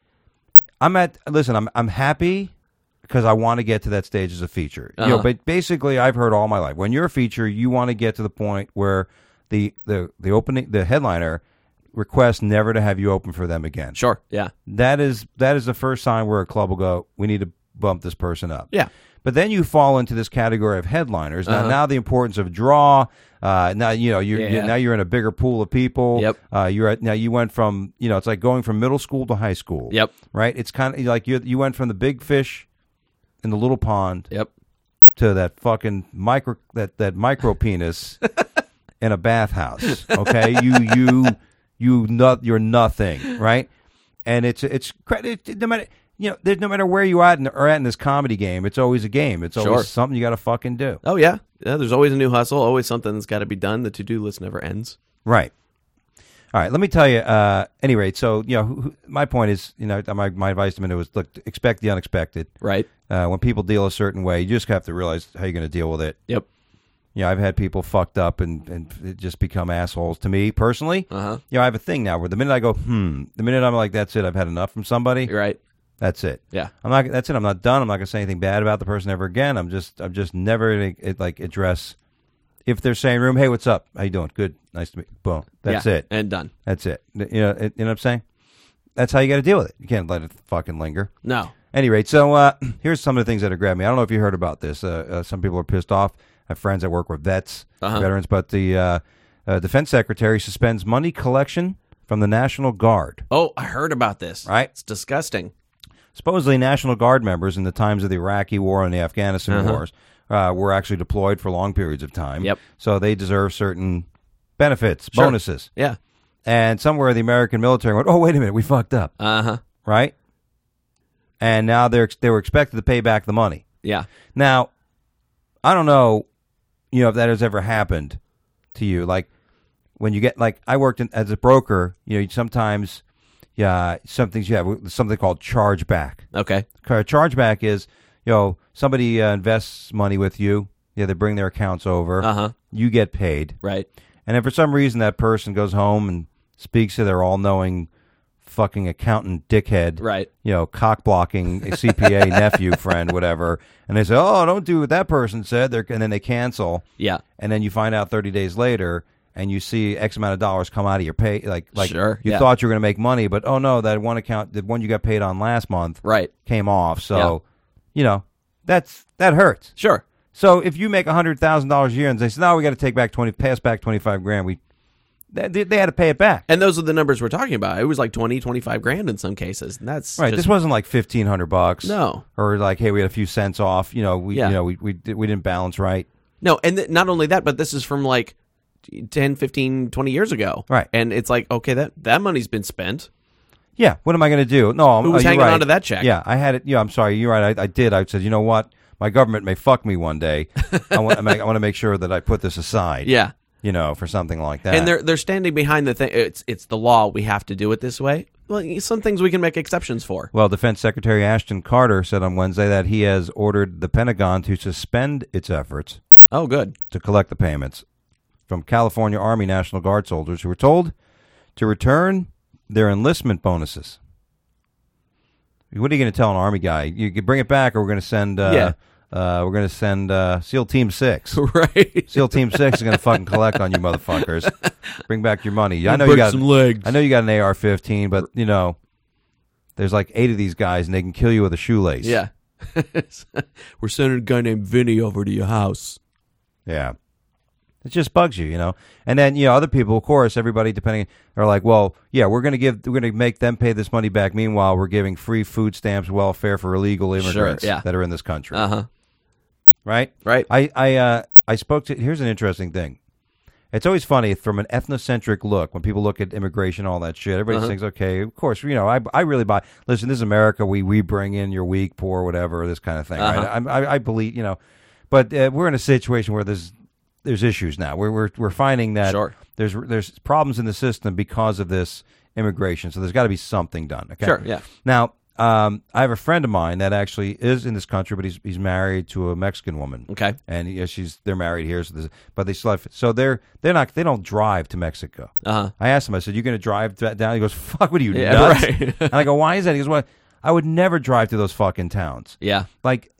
I'm happy because I want to get to that stage as a feature. But basically, I've heard all my life, when you're a feature, you want to get to the point where the headliner request never to have you open for them again. Sure. Yeah. That is the first sign where a club will go, we need to bump this person up. Yeah. But then you fall into this category of headliners. Now the importance of draw. Now you're in a bigger pool of people. Yep. You went from it's like going from middle school to high school. Yep. Right. It's kind of like you went from the big fish in the little pond. Yep. To that fucking micro micro penis in a bathhouse. Okay. You're nothing. Right. And it's no matter. No matter where you are at in this comedy game, it's always a game. It's always something you got to fucking do. Oh, yeah. There's always a new hustle, always something that's got to be done. The to-do list never ends. Right. All right, let me tell you, anyway, so, my point is, my advice to him was, look, expect the unexpected. Right. When people deal a certain way, you just have to realize how you're going to deal with it. Yep. I've had people fucked up and just become assholes to me personally. Uh-huh. I have a thing now where the minute I go, the minute I'm like, that's it, I've had enough from somebody. You're right. That's it. Yeah. That's it. I'm not done. I'm not going to say anything bad about the person ever again. I'm just never going to address if they're saying room, hey, what's up? How you doing? Good. Nice to meet you. Boom. That's it. And done. That's it. You know what I'm saying? That's how you got to deal with it. You can't let it fucking linger. No. Any rate, so here's some of the things that have grabbed me. I don't know if you heard about this. Some people are pissed off. I have friends that work with vets, veterans, but the defense secretary suspends money collection from the National Guard. Oh, I heard about this. Right? It's disgusting. Supposedly, National Guard members in the times of the Iraqi War and the Afghanistan wars were actually deployed for long periods of time. Yep. So they deserve certain benefits, bonuses. Yeah. And somewhere the American military went, oh, wait a minute, we fucked up. Uh-huh. Right? And now they were expected to pay back the money. Yeah. Now, I don't know, if that has ever happened to you. Like, when you get, I worked as a broker, sometimes... Yeah, some things you have something called chargeback. Okay. Chargeback is, somebody invests money with you. Yeah, they bring their accounts over. Uh-huh. You get paid. Right. And if for some reason that person goes home and speaks to their all-knowing fucking accountant dickhead, right? Cock-blocking CPA nephew, friend, whatever, and they say, oh, don't do what that person said, and then they cancel. Yeah. And then you find out 30 days later... and you see X amount of dollars come out of your pay, sure, you thought you were going to make money, but oh no, that one account, the one you got paid on last month, came off. So, that hurts. Sure. So if you make $100,000 a year and they say, no, we got to take back pass back $25,000, they had to pay it back. And those are the numbers we're talking about. It was like $20,000-$25,000 in some cases. And that's right. This wasn't like $1,500. No. Or like, hey, we had a few cents off. We didn't balance right. No, and not only that, but this is from like 10, 15, 20 years ago. Right. And it's like, okay, that money's been spent. Yeah. What am I going to do? No, who's hanging on to that check? Yeah, I had it. Yeah, I'm sorry. You're right. I did. I said, you know what? My government may fuck me one day. I want to make sure that I put this aside. Yeah. For something like that. And they're standing behind the thing. It's the law. We have to do it this way. Well, some things we can make exceptions for. Well, Defense Secretary Ashton Carter said on Wednesday that he has ordered the Pentagon to suspend its efforts. Oh, good. To collect the payments from California Army National Guard soldiers who were told to return their enlistment bonuses. What are you going to tell an Army guy? You can bring it back, or we're going to send. We're going to send SEAL Team 6. Right. SEAL Team 6 is going to fucking collect on you motherfuckers. Bring back your money. I know you got some legs. I know you got an AR-15, but there's like 8 of these guys, and they can kill you with a shoelace. Yeah. We're sending a guy named Vinny over to your house. Yeah. It just bugs you, And then, other people, of course, everybody depending are like, well, yeah, we're going to make them pay this money back. Meanwhile, we're giving free food stamps, welfare for illegal immigrants that are in this country. Uh-huh. Right? Right. I spoke to, here's an interesting thing. It's always funny from an ethnocentric look when people look at immigration, all that shit. Everybody thinks, okay, of course, I really buy, listen, this is America. We bring in your weak, poor, whatever, this kind of thing. Right? I believe, but we're in a situation where there's issues now. We're finding that there's problems in the system because of this immigration. So there's got to be something done. Okay. Sure. Yeah. Now, I have a friend of mine that actually is in this country, but he's married to a Mexican woman. Okay. And they're married here, but they still have, so they don't drive to Mexico. Uh-huh. I asked him. I said, "You going to drive down?" He goes, "Fuck, what are you nuts?" Right. And I go, "Why is that?" He goes, "Well, I would never drive to those fucking towns." Yeah. Like,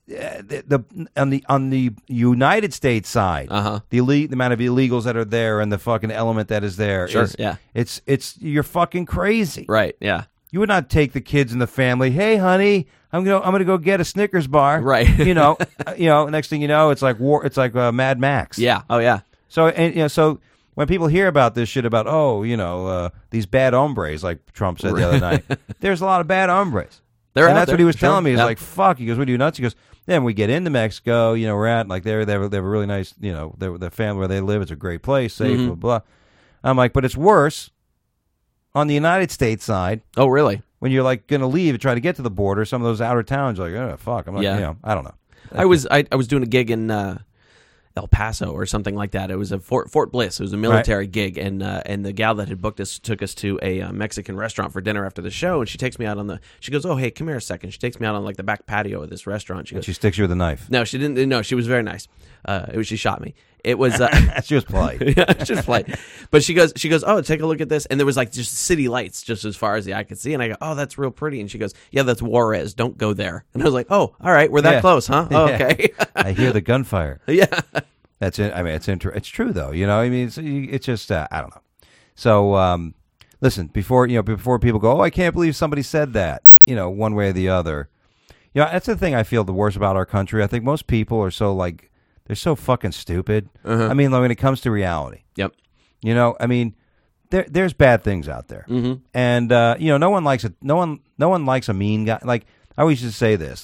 on the United States side, the amount of illegals that are there and the fucking element that is there, Sure, yeah. it's you're fucking crazy. Right, yeah. You would not take the kids and the family. Hey, honey, I'm gonna go get a Snickers bar. Right. Next thing you know, it's like war. It's like Mad Max. Yeah. Oh, yeah. So when people hear about this shit about these bad hombres, like Trump said the other night, there's a lot of bad hombres. That's what he was telling me. He's like, fuck. He goes, what are you nuts? He goes, then we get into Mexico. We're at like they have a really nice, the family where they live. It's a great place, safe, blah blah. I'm like, but it's worse on the United States side. Oh, really? When you're like going to leave and try to get to the border, some of those outer towns, you're like, oh fuck, I'm like, I don't know. I was doing a gig in El Paso or something like that. It was a Fort Bliss. It was a military gig, and the gal that had booked us took us to a Mexican restaurant for dinner after the show, and she takes me out she goes, oh, hey, come here a second. She takes me out on like the back patio of this restaurant. She goes, she sticks you with a knife. No, she didn't. No, she was very nice. She shot me. It was she was polite. Yeah, she was polite. But she goes, oh, take a look at this, and there was like just city lights just as far as the eye could see, and I go, oh, that's real pretty, and she goes, yeah, that's Juarez. Don't go there. And I was like, oh, all right, we're that close, huh? Oh, okay. I hear the gunfire. Yeah. That's it. I mean, it's true though. I mean, it's just I don't know. So listen, before people go, oh, I can't believe somebody said that. One way or the other. That's the thing I feel the worst about our country. I think most people are so they're so fucking stupid. I mean, when it comes to reality. Yep. I mean, there's bad things out there, and no one likes a mean guy. Like I always used to say this,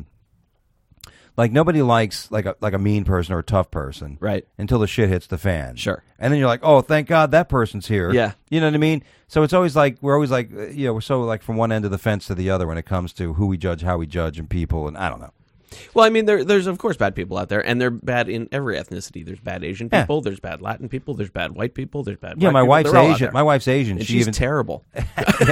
like nobody likes like a mean person or a tough person, right? Until the shit hits the fan. Sure. And then you're like, oh, thank God that person's here. Yeah. You know what I mean? So it's always like we're so like from one end of the fence to the other when it comes to who we judge, how we judge, and people, and I don't know. Well, I mean, there's of course bad people out there, and they're bad in every ethnicity. There's bad Asian people, there's bad Latin people, there's bad white people, there's bad. Yeah, my wife's Asian. My wife's Asian. And she's terrible. She's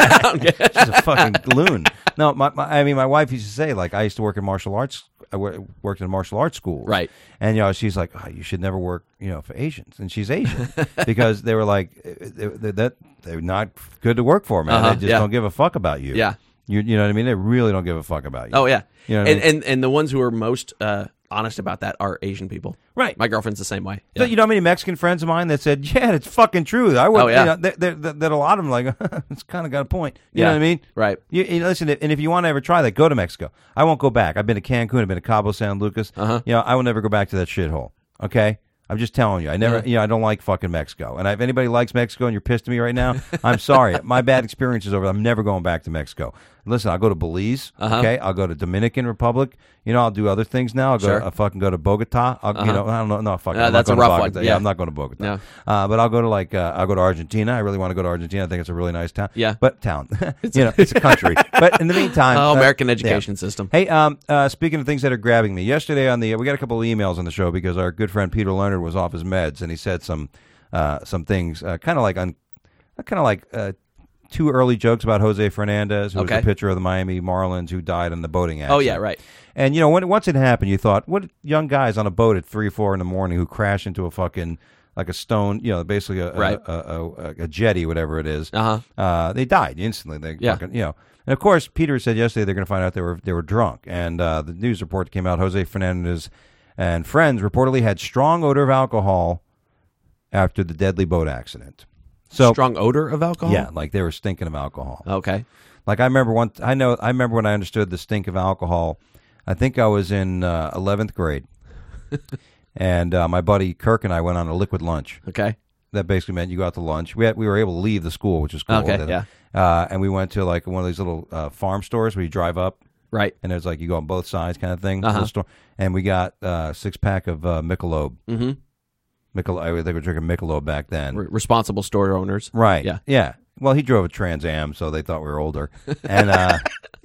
a fucking loon. No, I mean, my wife used to say, like, I used to work in martial arts. I worked in a martial arts school, right? And she's like, oh, you should never work, for Asians, and she's Asian because they were like, they're not good to work for, man. They just don't give a fuck about you. Yeah. You know what I mean? They really don't give a fuck about you. Oh, yeah. You know what I mean? And the ones who are most honest about that are Asian people. Right. My girlfriend's the same way. So, Yeah. how many Mexican friends of mine that said, yeah, it's fucking true. I would, that a lot of them like, it's kind of got a point. You know what I mean? Right. You listen, and if you want to ever try that, go to Mexico. I won't go back. I've been to Cancun. I've been to Cabo San Lucas. I will never go back to that shithole. Okay? I'm just telling you. I never, I don't like fucking Mexico. And if anybody likes Mexico and you're pissed at me right now, I'm sorry. My bad experience is over. I'm never going back to Mexico. Listen, I'll go to Belize. Okay, I'll go to Dominican Republic. I'll do other things now. I'll fucking go to Bogota. I don't know. No, fuck. That's a rough one. Yeah, I'm not going to Bogota. No. But I'll go to I'll go to Argentina. I really want to go to Argentina. I think it's a really nice town. Yeah. But town. It's a country. But in the meantime, American education system. Hey, speaking of things that are grabbing me, yesterday we got a couple of emails on the show because our good friend Peter Leonard was off his meds and he said some things kind of like two early jokes about Jose Fernandez, who was the pitcher of the Miami Marlins who died in the boating accident. Oh yeah, right. And once it happened, you thought, what young guys on a boat at 3 or 4 in the morning who crash into a fucking like a stone, basically a jetty, whatever it is. They died instantly. Fucking, and of course, Peter said yesterday they're going to find out they were drunk. And the news report that came out, Jose Fernandez and friends reportedly had strong odor of alcohol after the deadly boat accident. So strong odor of alcohol? Yeah, like they were stinking of alcohol. Okay. Like I remember when I understood the stink of alcohol. I think I was in 11th grade. And my buddy Kirk and I went on a liquid lunch. Okay. That basically meant you go out to lunch. We were able to leave the school, which is cool. Okay, yeah. And we went to like one of these little farm stores where you drive up. Right. And there's like you go on both sides kind of thing. Store. And we got a 6-pack of Michelob. Mm-hmm. Michelob, they were drinking Michelob back then. Responsible store owners. Right. Yeah. Yeah. Well, he drove a Trans Am, so they thought we were older. And,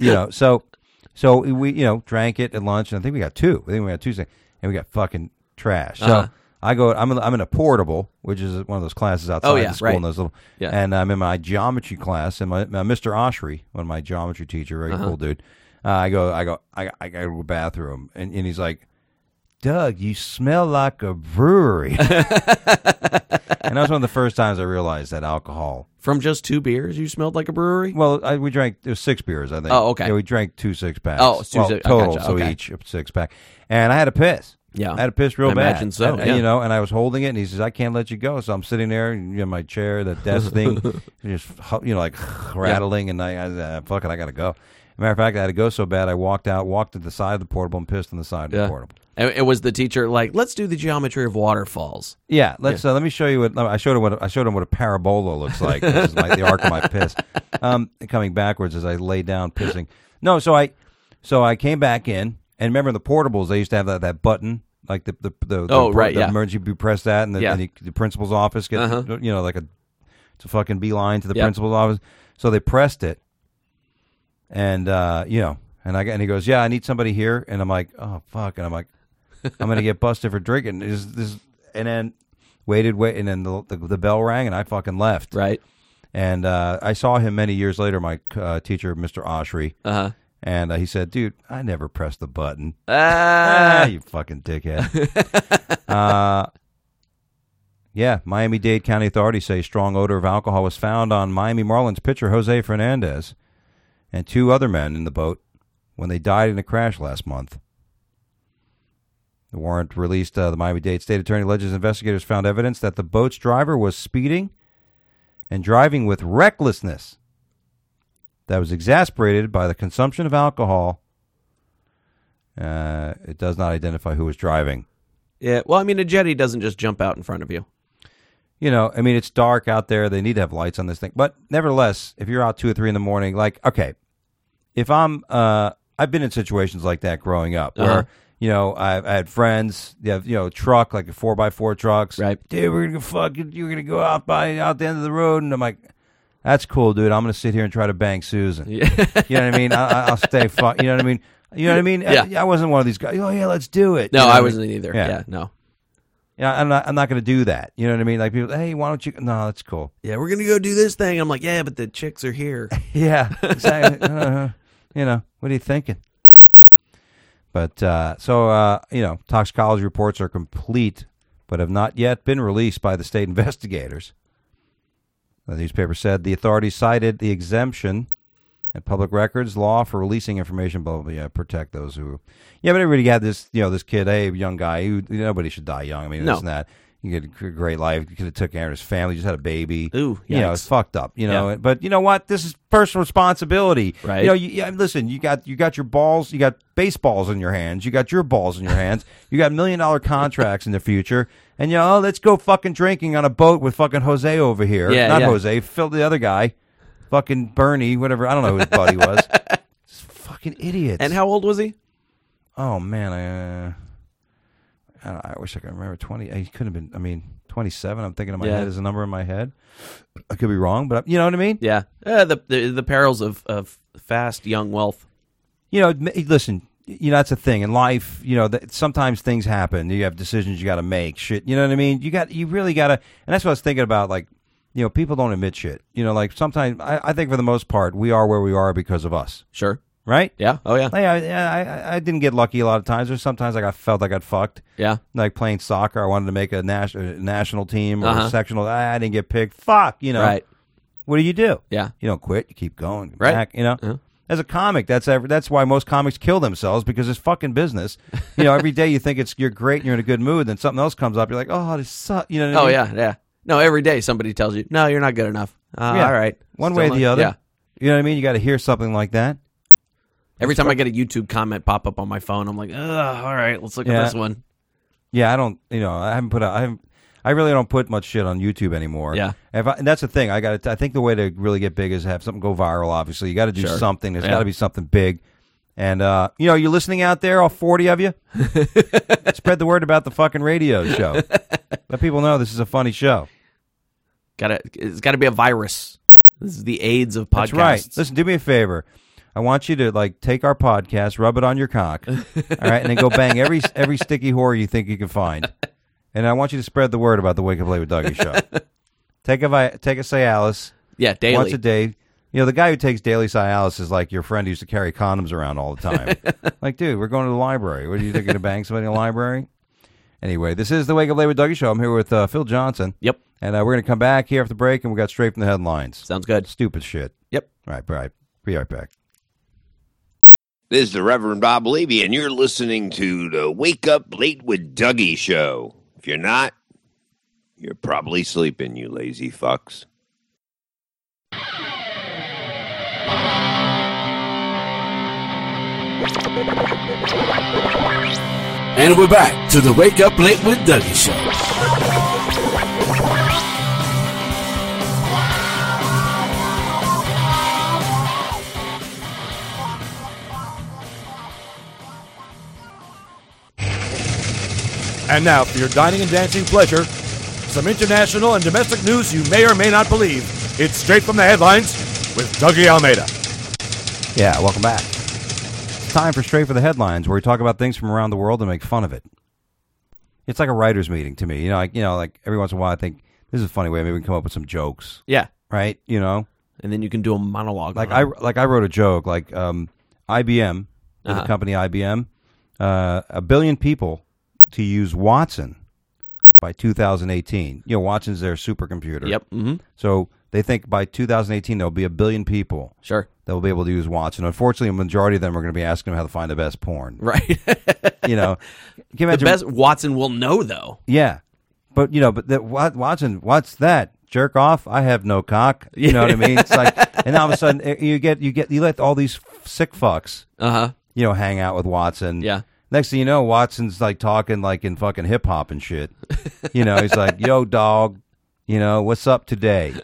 so we, drank it at lunch, and I think we got 2. I think we got 2, and we got fucking trash. So I'm in a portable, which is one of those classes outside the school. Right. And those little, and I'm in my geometry class, and my Mr. Oshry, one of my geometry teacher, very cool dude. I go to the bathroom, and he's like, Doug, you smell like a brewery. And that was one of the first times I realized that alcohol. From just 2 beers, you smelled like a brewery? Well, we drank, it was 6 beers, I think. Oh, okay. Yeah, we drank 2 6-packs. Oh, two well, six- I total, gotcha, so okay. each a 6-pack. And I had to piss. Yeah. I had to piss real I bad. imagine so, And, yeah. You know, and I was holding it, and he says, I can't let you go. So I'm sitting there in my chair, the desk thing, just, you know, like rattling, and fuck it, I got to go. Matter of fact, I had to go so bad, I walked to the side of the portable and pissed on the side of the portable. And it was the teacher like, let's do the geometry of waterfalls. Yeah, let me show you what I showed him what a parabola looks like. This is the arc of my piss. Coming backwards as I lay down pissing. No, so I came back in, and remember in the portables they used to have that button, like the emergency, you press that, and the principal's office gets you know, like it's a fucking beeline to the principal's office. So they pressed it, and you know, and he goes, yeah, I need somebody here, and I'm like, oh fuck, and I'm like, I'm gonna get busted for drinking. And then waited, and then the bell rang, and I fucking left. Right. And I saw him many years later, my teacher, Mr. Oshry. And he said, dude, I never pressed the button. You fucking dickhead. Yeah, Miami-Dade County authorities say strong odor of alcohol was found on Miami Marlins pitcher Jose Fernandez and 2 other men in the boat when they died in a crash last month. The warrant released, the Miami-Dade State Attorney alleges investigators found evidence that the boat's driver was speeding and driving with recklessness that was exasperated by the consumption of alcohol. It does not identify who was driving. Yeah, well, I mean, a jetty doesn't just jump out in front of you. You know, I mean, it's dark out there. They need to have lights on this thing. But nevertheless, if you're out 2 or 3 in the morning, like, okay, if I've been in situations like that growing up where, you know, I had friends, you know, truck, like a 4x4 trucks. Right. Dude, you're going to go out the end of the road. And I'm like, that's cool, dude. I'm going to sit here and try to bang Susan. Yeah. You know what I mean? I'll stay fun. You know what I mean? You know what I mean? Yeah. I wasn't one of these guys. Oh, yeah, let's do it. No, you know I wasn't either. Yeah, no. Yeah, I'm not going to do that. You know what I mean? Like people, hey, why don't you? No, that's cool. Yeah, we're going to go do this thing. I'm like, yeah, but the chicks are here. Yeah, exactly. You know, what are you thinking? But you know, toxicology reports are complete, but have not yet been released by the state investigators. The newspaper said the authorities cited the exemption and public records law for releasing information, blah, blah, blah, yeah, protect those who... Yeah, but everybody had this, you know, this kid, hey, young guy, nobody should die young. I mean, No. this and that. You get a great life. You could have took care of his family, just had a baby. Ooh, you know, yikes. it's fucked up, you know. Yeah. But you know what? This is personal responsibility. Right. You know, listen, you got your balls, you got baseballs in your hands, you got your balls in your hands, you got $1 million contracts in the future, and you know, let's go fucking drinking on a boat with fucking Jose over here. Yeah, Not yeah. Jose, Phil, the other guy. Fucking Bernie, whatever. I don't know who his buddy was. It's fucking idiots. And how old was he? Oh, man. I wish I could remember. 20. He could have been, 27. I'm thinking in my head is a number in my head. I could be wrong, but you know what I mean? Yeah. The perils of fast young wealth. You know, listen, you know, that's a thing in life. You know, sometimes things happen. You have decisions you got to make. Shit, you know what I mean? You really got to, and that's what I was thinking about, like, you know, people don't admit shit. You know, like sometimes I think for the most part we are where we are because of us. Sure. Right? Yeah. Oh, yeah. Like, I didn't get lucky a lot of times. Or sometimes I felt I got fucked. Yeah. Like playing soccer, I wanted to make a national team or a sectional. I didn't get picked. Fuck, you know. Right. What do? Yeah. You don't quit. You keep going. Right. Back, you know. Uh-huh. As a comic, that's why most comics kill themselves, because it's fucking business. You know, every day you think you're great and you're in a good mood, then something else comes up. You're like, oh, this sucks. You know what I mean? Oh, yeah. No, every day somebody tells you, no, you're not good enough. Yeah. All right. One way or the other. Yeah. You know what I mean? You got to hear something like that. Every time I get a YouTube comment pop up on my phone, I'm like, all right, let's look at this one. Yeah, I don't. You know, I really don't put much shit on YouTube anymore. Yeah. And that's the thing. I think the way to really get big is have something go viral. Obviously, you got to do Sure. something. There's Yeah. got to be something big. And you know, you're listening out there, all 40 of you. Spread the word about the fucking radio show. Let people know this is a funny show. It's got to be a virus. This is the AIDS of podcasts. That's right. Listen, do me a favor. I want you to like take our podcast, rub it on your cock, all right, and then go bang every sticky whore you think you can find. And I want you to spread the word about the Wake Up Late with Dougie show. Take a Cialis. Yeah, daily. Once a day. You know, the guy who takes daily Cialis is like your friend who used to carry condoms around all the time. Like, dude, we're going to the library. What, are you going to bang somebody in the library? Anyway, this is the Wake Up Late with Dougie show. I'm here with Phil Johnson. Yep. And we're going to come back here after the break, and we got straight from the headlines. Sounds good. Stupid shit. Yep. All right. Be right back. This is the Reverend Bob Levy, and you're listening to the Wake Up Late with Dougie show. If you're not, you're probably sleeping, you lazy fucks. And we're back to the Wake Up Late with Dougie show. And now, for your dining and dancing pleasure, some international and domestic news you may or may not believe. It's straight from the headlines with Dougie Almeida. Yeah, welcome back. It's time for Straight for the Headlines, where we talk about things from around the world and make fun of it. It's like a writer's meeting to me. Like every once in a while I think, this is a funny way, maybe we can come up with some jokes. Yeah. Right? And then you can do a monologue. Like I wrote a joke, like IBM, the company IBM, 1 billion people to use Watson by 2018. Watson's their supercomputer. Yep. Mm-hmm. So they think by 2018 there'll be 1 billion people. Sure. That will be able to use Watson. Unfortunately, a majority of them are going to be asking them how to find the best porn. Right. Can you imagine? The best Watson will know, though. Yeah. But Watson, what's that? Jerk off? I have no cock. You know what I mean? It's like, and all of a sudden you let all these sick fucks, hang out with Watson. Yeah. Next thing you know, Watson's like talking like in fucking hip hop and shit. He's like, "Yo, dog, what's up today?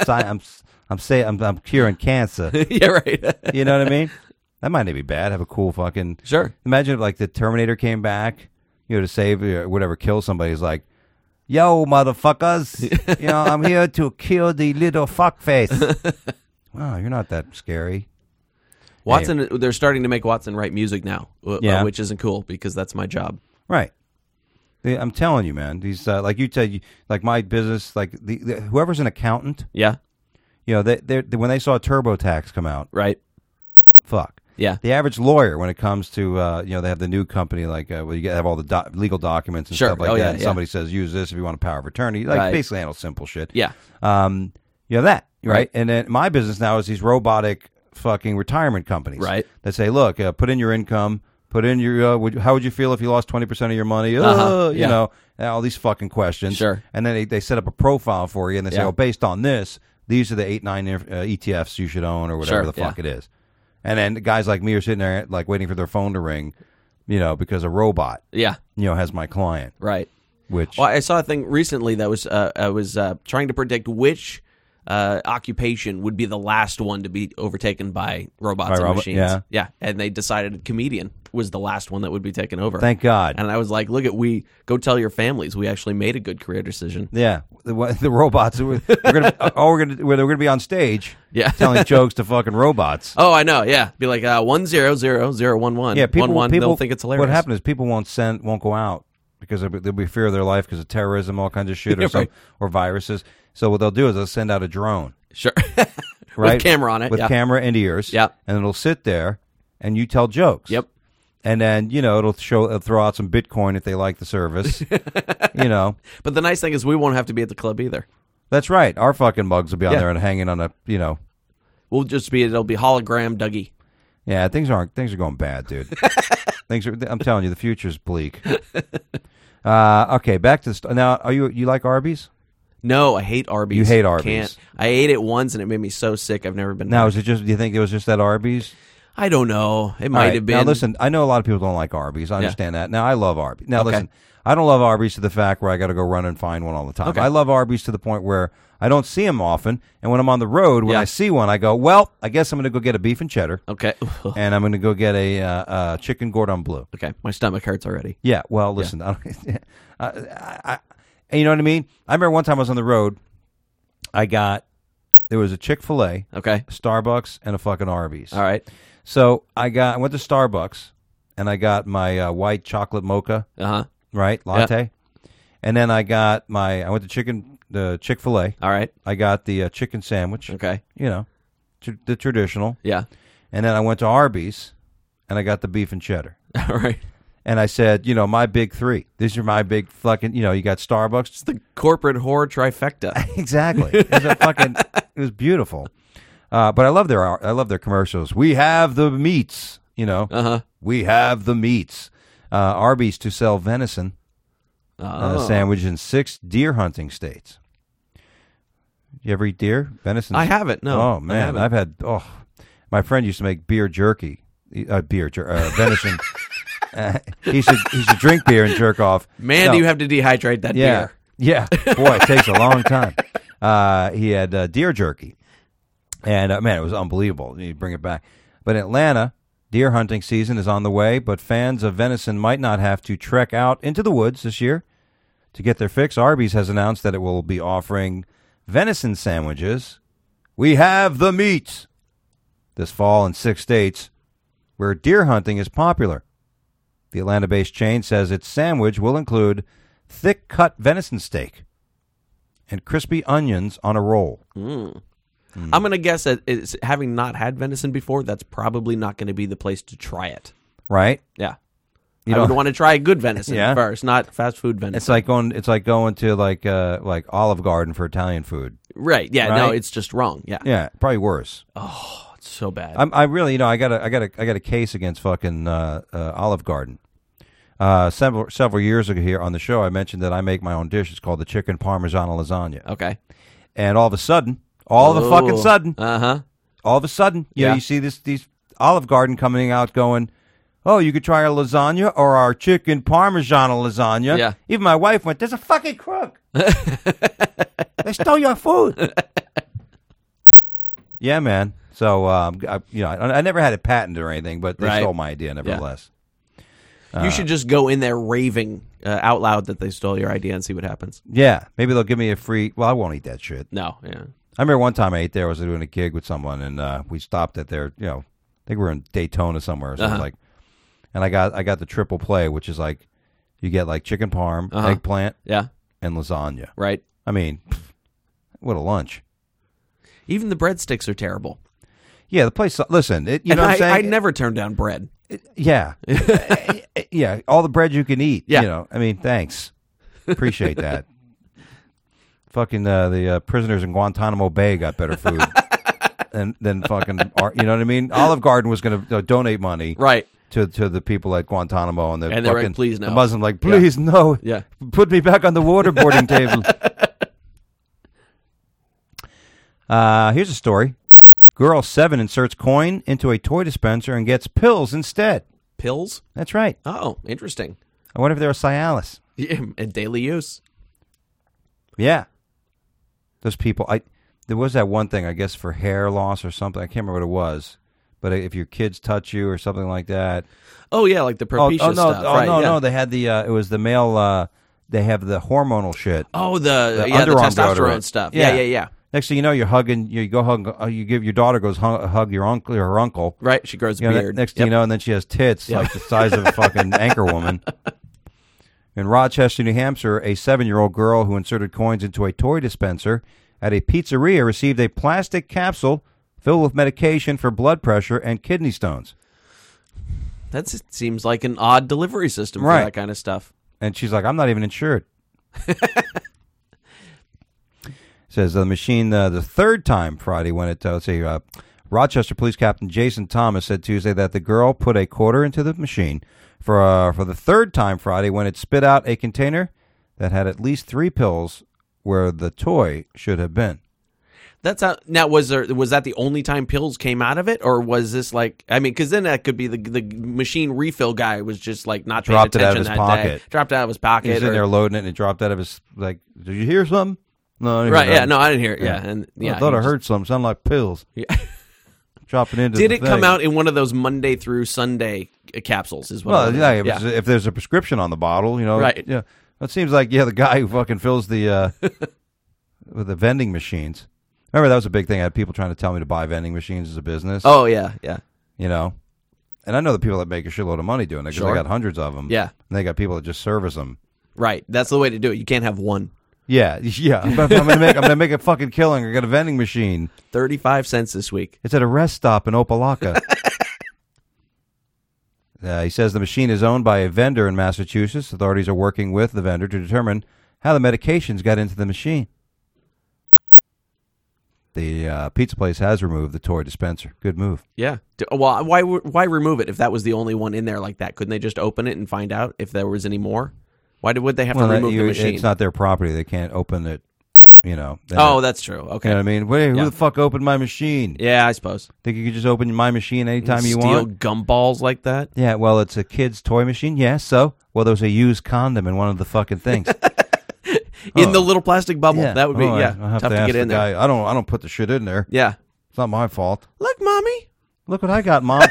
I'm curing cancer." Yeah, right. You know what I mean? That might not be bad. Have a cool fucking. Sure. Imagine if like the Terminator came back, to save or whatever, kill somebody. He's like, "Yo, motherfuckers, I'm here to kill the little fuckface." Wow, you're not that scary. Watson, they're starting to make Watson write music now, which isn't cool because that's my job. Right. I'm telling you, man. These like you said, like my business, like whoever's an accountant. Yeah. They when they saw TurboTax come out. Right. Fuck. Yeah. The average lawyer, when it comes to they have the new company like where you have all the legal documents and stuff like that. Yeah, and somebody says use this if you want a power of attorney. Like basically handle simple shit. Yeah. You have that right. And then my business now is these robotic fucking retirement companies, right? That say, look, put in your income, put in your, how would you feel if you lost 20% of your money? All these fucking questions. Sure. And then they set up a profile for you, and they say, based on this, these are the 8-9 ETFs you should own, or whatever the fuck it is. And then guys like me are sitting there like waiting for their phone to ring, because a robot, has my client, right? Which I saw a thing recently that was I was trying to predict which occupation would be the last one to be overtaken by robots and machines. Yeah, and they decided comedian was the last one that would be taken over. Thank God. And I was like, go tell your families we actually made a good career decision. Yeah, the robots we're gonna be on stage. Yeah. Telling jokes to fucking robots. Oh, I know. Yeah, be like 1000011. Yeah, people they'll think it's hilarious. What happened is people won't go out because there'll be fear of their life because of terrorism, all kinds of shit, or viruses. So what they'll do is they'll send out a drone. Sure. Right? With camera on it. With camera and ears. Yeah. And it'll sit there and you tell jokes. Yep. And then, it'll throw out some Bitcoin if they like the service. But the nice thing is we won't have to be at the club either. That's right. Our fucking mugs will be on there and hanging on We'll just it'll be hologram Dougie. Yeah, things are going bad, dude. I'm telling you, the future's bleak. Okay, back to the now. You like Arby's? No, I hate Arby's. You hate Arby's. I ate it once and it made me so sick. I've never been. Now, back. do you think it was just that Arby's? I don't know. It might have been. Now, listen, I know a lot of people don't like Arby's. I understand that. Now, I love Arby's. Now, listen, I don't love Arby's to the fact where I got to go run and find one all the time. Okay. I love Arby's to the point where I don't see them often, and when I'm on the road, when I see one, I go, well, I guess I'm going to go get a beef and cheddar. Okay. And I'm going to go get a chicken Gordon Bleu. Okay. My stomach hurts already. Yeah. Well, listen, I you know what I mean? I remember one time I was on the road. There was a Chick-fil-A, a Starbucks, and a fucking Arby's. All right. So I went to Starbucks, and I got my white chocolate mocha, right, latte, and then I went to Chick-fil-A. All right. I got the chicken sandwich. Okay. The traditional. Yeah. And then I went to Arby's, and I got the beef and cheddar. All right. And I said, my big three. These are my big fucking, you got Starbucks. It's the corporate whore trifecta. Exactly. It was beautiful. But I love their commercials. We have the meats, We have the meats. Arby's to sell venison sandwich in 6 deer hunting states. You ever eat deer? Venison? I haven't, no. Oh, man. I've had, my friend used to make beer jerky. Venison. He should drink beer and jerk off. Man, do you have to dehydrate that beer. Yeah. Boy, it takes a long time. He had deer jerky. And, man, it was unbelievable. You bring it back. But in Atlanta, deer hunting season is on the way, but fans of venison might not have to trek out into the woods this year. To get their fix, Arby's has announced that it will be offering venison sandwiches. We have the meat this fall in 6 states where deer hunting is popular. The Atlanta-based chain says its sandwich will include thick-cut venison steak and crispy onions on a roll. I'm going to guess that having not had venison before, that's probably not going to be the place to try it. Right? Yeah. I would want to try good venison Yeah. first, not fast food venison. It's like going to like Olive Garden for Italian food. Right. Yeah. Right? No, it's just wrong. Yeah. Yeah, probably worse. Oh, it's so bad. I really, I got a case against fucking Olive Garden. Several years ago here on the show, I mentioned that I make my own dish. It's called the chicken parmigiano lasagna. Okay. And all of a sudden, all of a sudden, Yeah. you see these Olive Garden coming out going, oh, you could try our lasagna or our chicken parmigiano lasagna. Yeah. Even my wife went, there's a fucking crook. They stole your food. Yeah, man. So, I never had it patented or anything, but they stole my idea nevertheless. You should just go in there raving out loud that they stole your idea and see what happens. Yeah. Maybe they'll give me a free, well, I won't eat that shit. No, yeah. I remember one time I ate there. I was doing a gig with someone, and we stopped at their, I think we were in Daytona somewhere or something like. And I got the triple play, which is like you get like chicken parm, eggplant, and lasagna. Right. I mean, what a lunch. Even the breadsticks are terrible. Yeah, the place. Listen, what I'm saying. I never turn down bread. Yeah, yeah. All the bread you can eat. Yeah. I mean, thanks. Appreciate that. Fucking the prisoners in Guantanamo Bay got better food than fucking. You know what I mean? Olive Garden was going to donate money. Right. To the people at Guantanamo, and they're like, please no. The Muslim like, please no, put me back on the waterboarding table. Here's a story: girl 7 inserts coin into a toy dispenser and gets pills instead. Pills? That's right. Oh, interesting. I wonder if they were Cialis. Yeah, and daily use. Yeah, those people. There was that one thing, I guess, for hair loss or something. I can't remember what it was. But if your kids touch you or something like that. Oh, yeah, like the Propecia stuff. No. They had it was the male, they have the hormonal shit. Oh, the testosterone stuff. Yeah. Next thing you know, you're hugging, you go hug, you give your daughter goes hug your uncle or her uncle. Right, she grows a beard. Next thing you know, and then she has tits like the size of a fucking anchor woman. In Rochester, New Hampshire, a 7-year-old girl who inserted coins into a toy dispenser at a pizzeria received a plastic capsule filled with medication for blood pressure and kidney stones. That seems like an odd delivery system for that kind of stuff. And she's like, I'm not even insured. Says the machine, the third time Friday when it, Rochester Police Captain Jason Thomas said Tuesday that the girl put a quarter into the machine for the third time Friday when it spit out a container that had at least 3 pills where the toy should have been. That's how. Now, was that the only time pills came out of it, or was this like? I mean, because then that could be the machine refill guy was just like not paying dropped attention it out of his that pocket. day. Dropped it out of his pocket. He's in there loading it, and it dropped out of his like. Did you hear something? No, I didn't right? hear Yeah, no, I didn't hear it. Yeah, and I thought I heard something. Sound like pills. Yeah. Dropping into. Did the it thing. come out in one of those Monday through Sunday capsules? Is what? If there's a prescription on the bottle, right? Yeah, it seems like the guy who fucking fills the with the vending machines. Remember, that was a big thing. I had people trying to tell me to buy vending machines as a business. Oh, yeah. And I know the people that make a shitload of money doing it because they got hundreds of them. Yeah. And they got people that just service them. Right. That's the way to do it. You can't have one. Yeah. I'm gonna make a fucking killing. I got a vending machine. 35 cents this week. It's at a rest stop in Opelika. He says the machine is owned by a vendor in Massachusetts. Authorities are working with the vendor to determine how the medications got into the machine. The pizza place has removed the toy dispenser. Good move. Yeah. Well, why remove it if that was the only one in there like that? Couldn't they just open it and find out if there was any more? Why would they have to remove the machine? It's not their property. They can't open it. You know. That's true. Okay. You know what I mean? Wait, who the fuck opened my machine? Yeah, I suppose. Think you could just open my machine anytime you want? Steal gumballs like that? Yeah, well, it's a kid's toy machine. Yeah, so? Well, there was a used condom in one of the fucking things. In the little plastic bubble. Yeah. That would be, I'll have tough to ask get the in there. guy. I don't put the shit in there. Yeah. It's not my fault. Look, Mommy. Look what I got, Mom.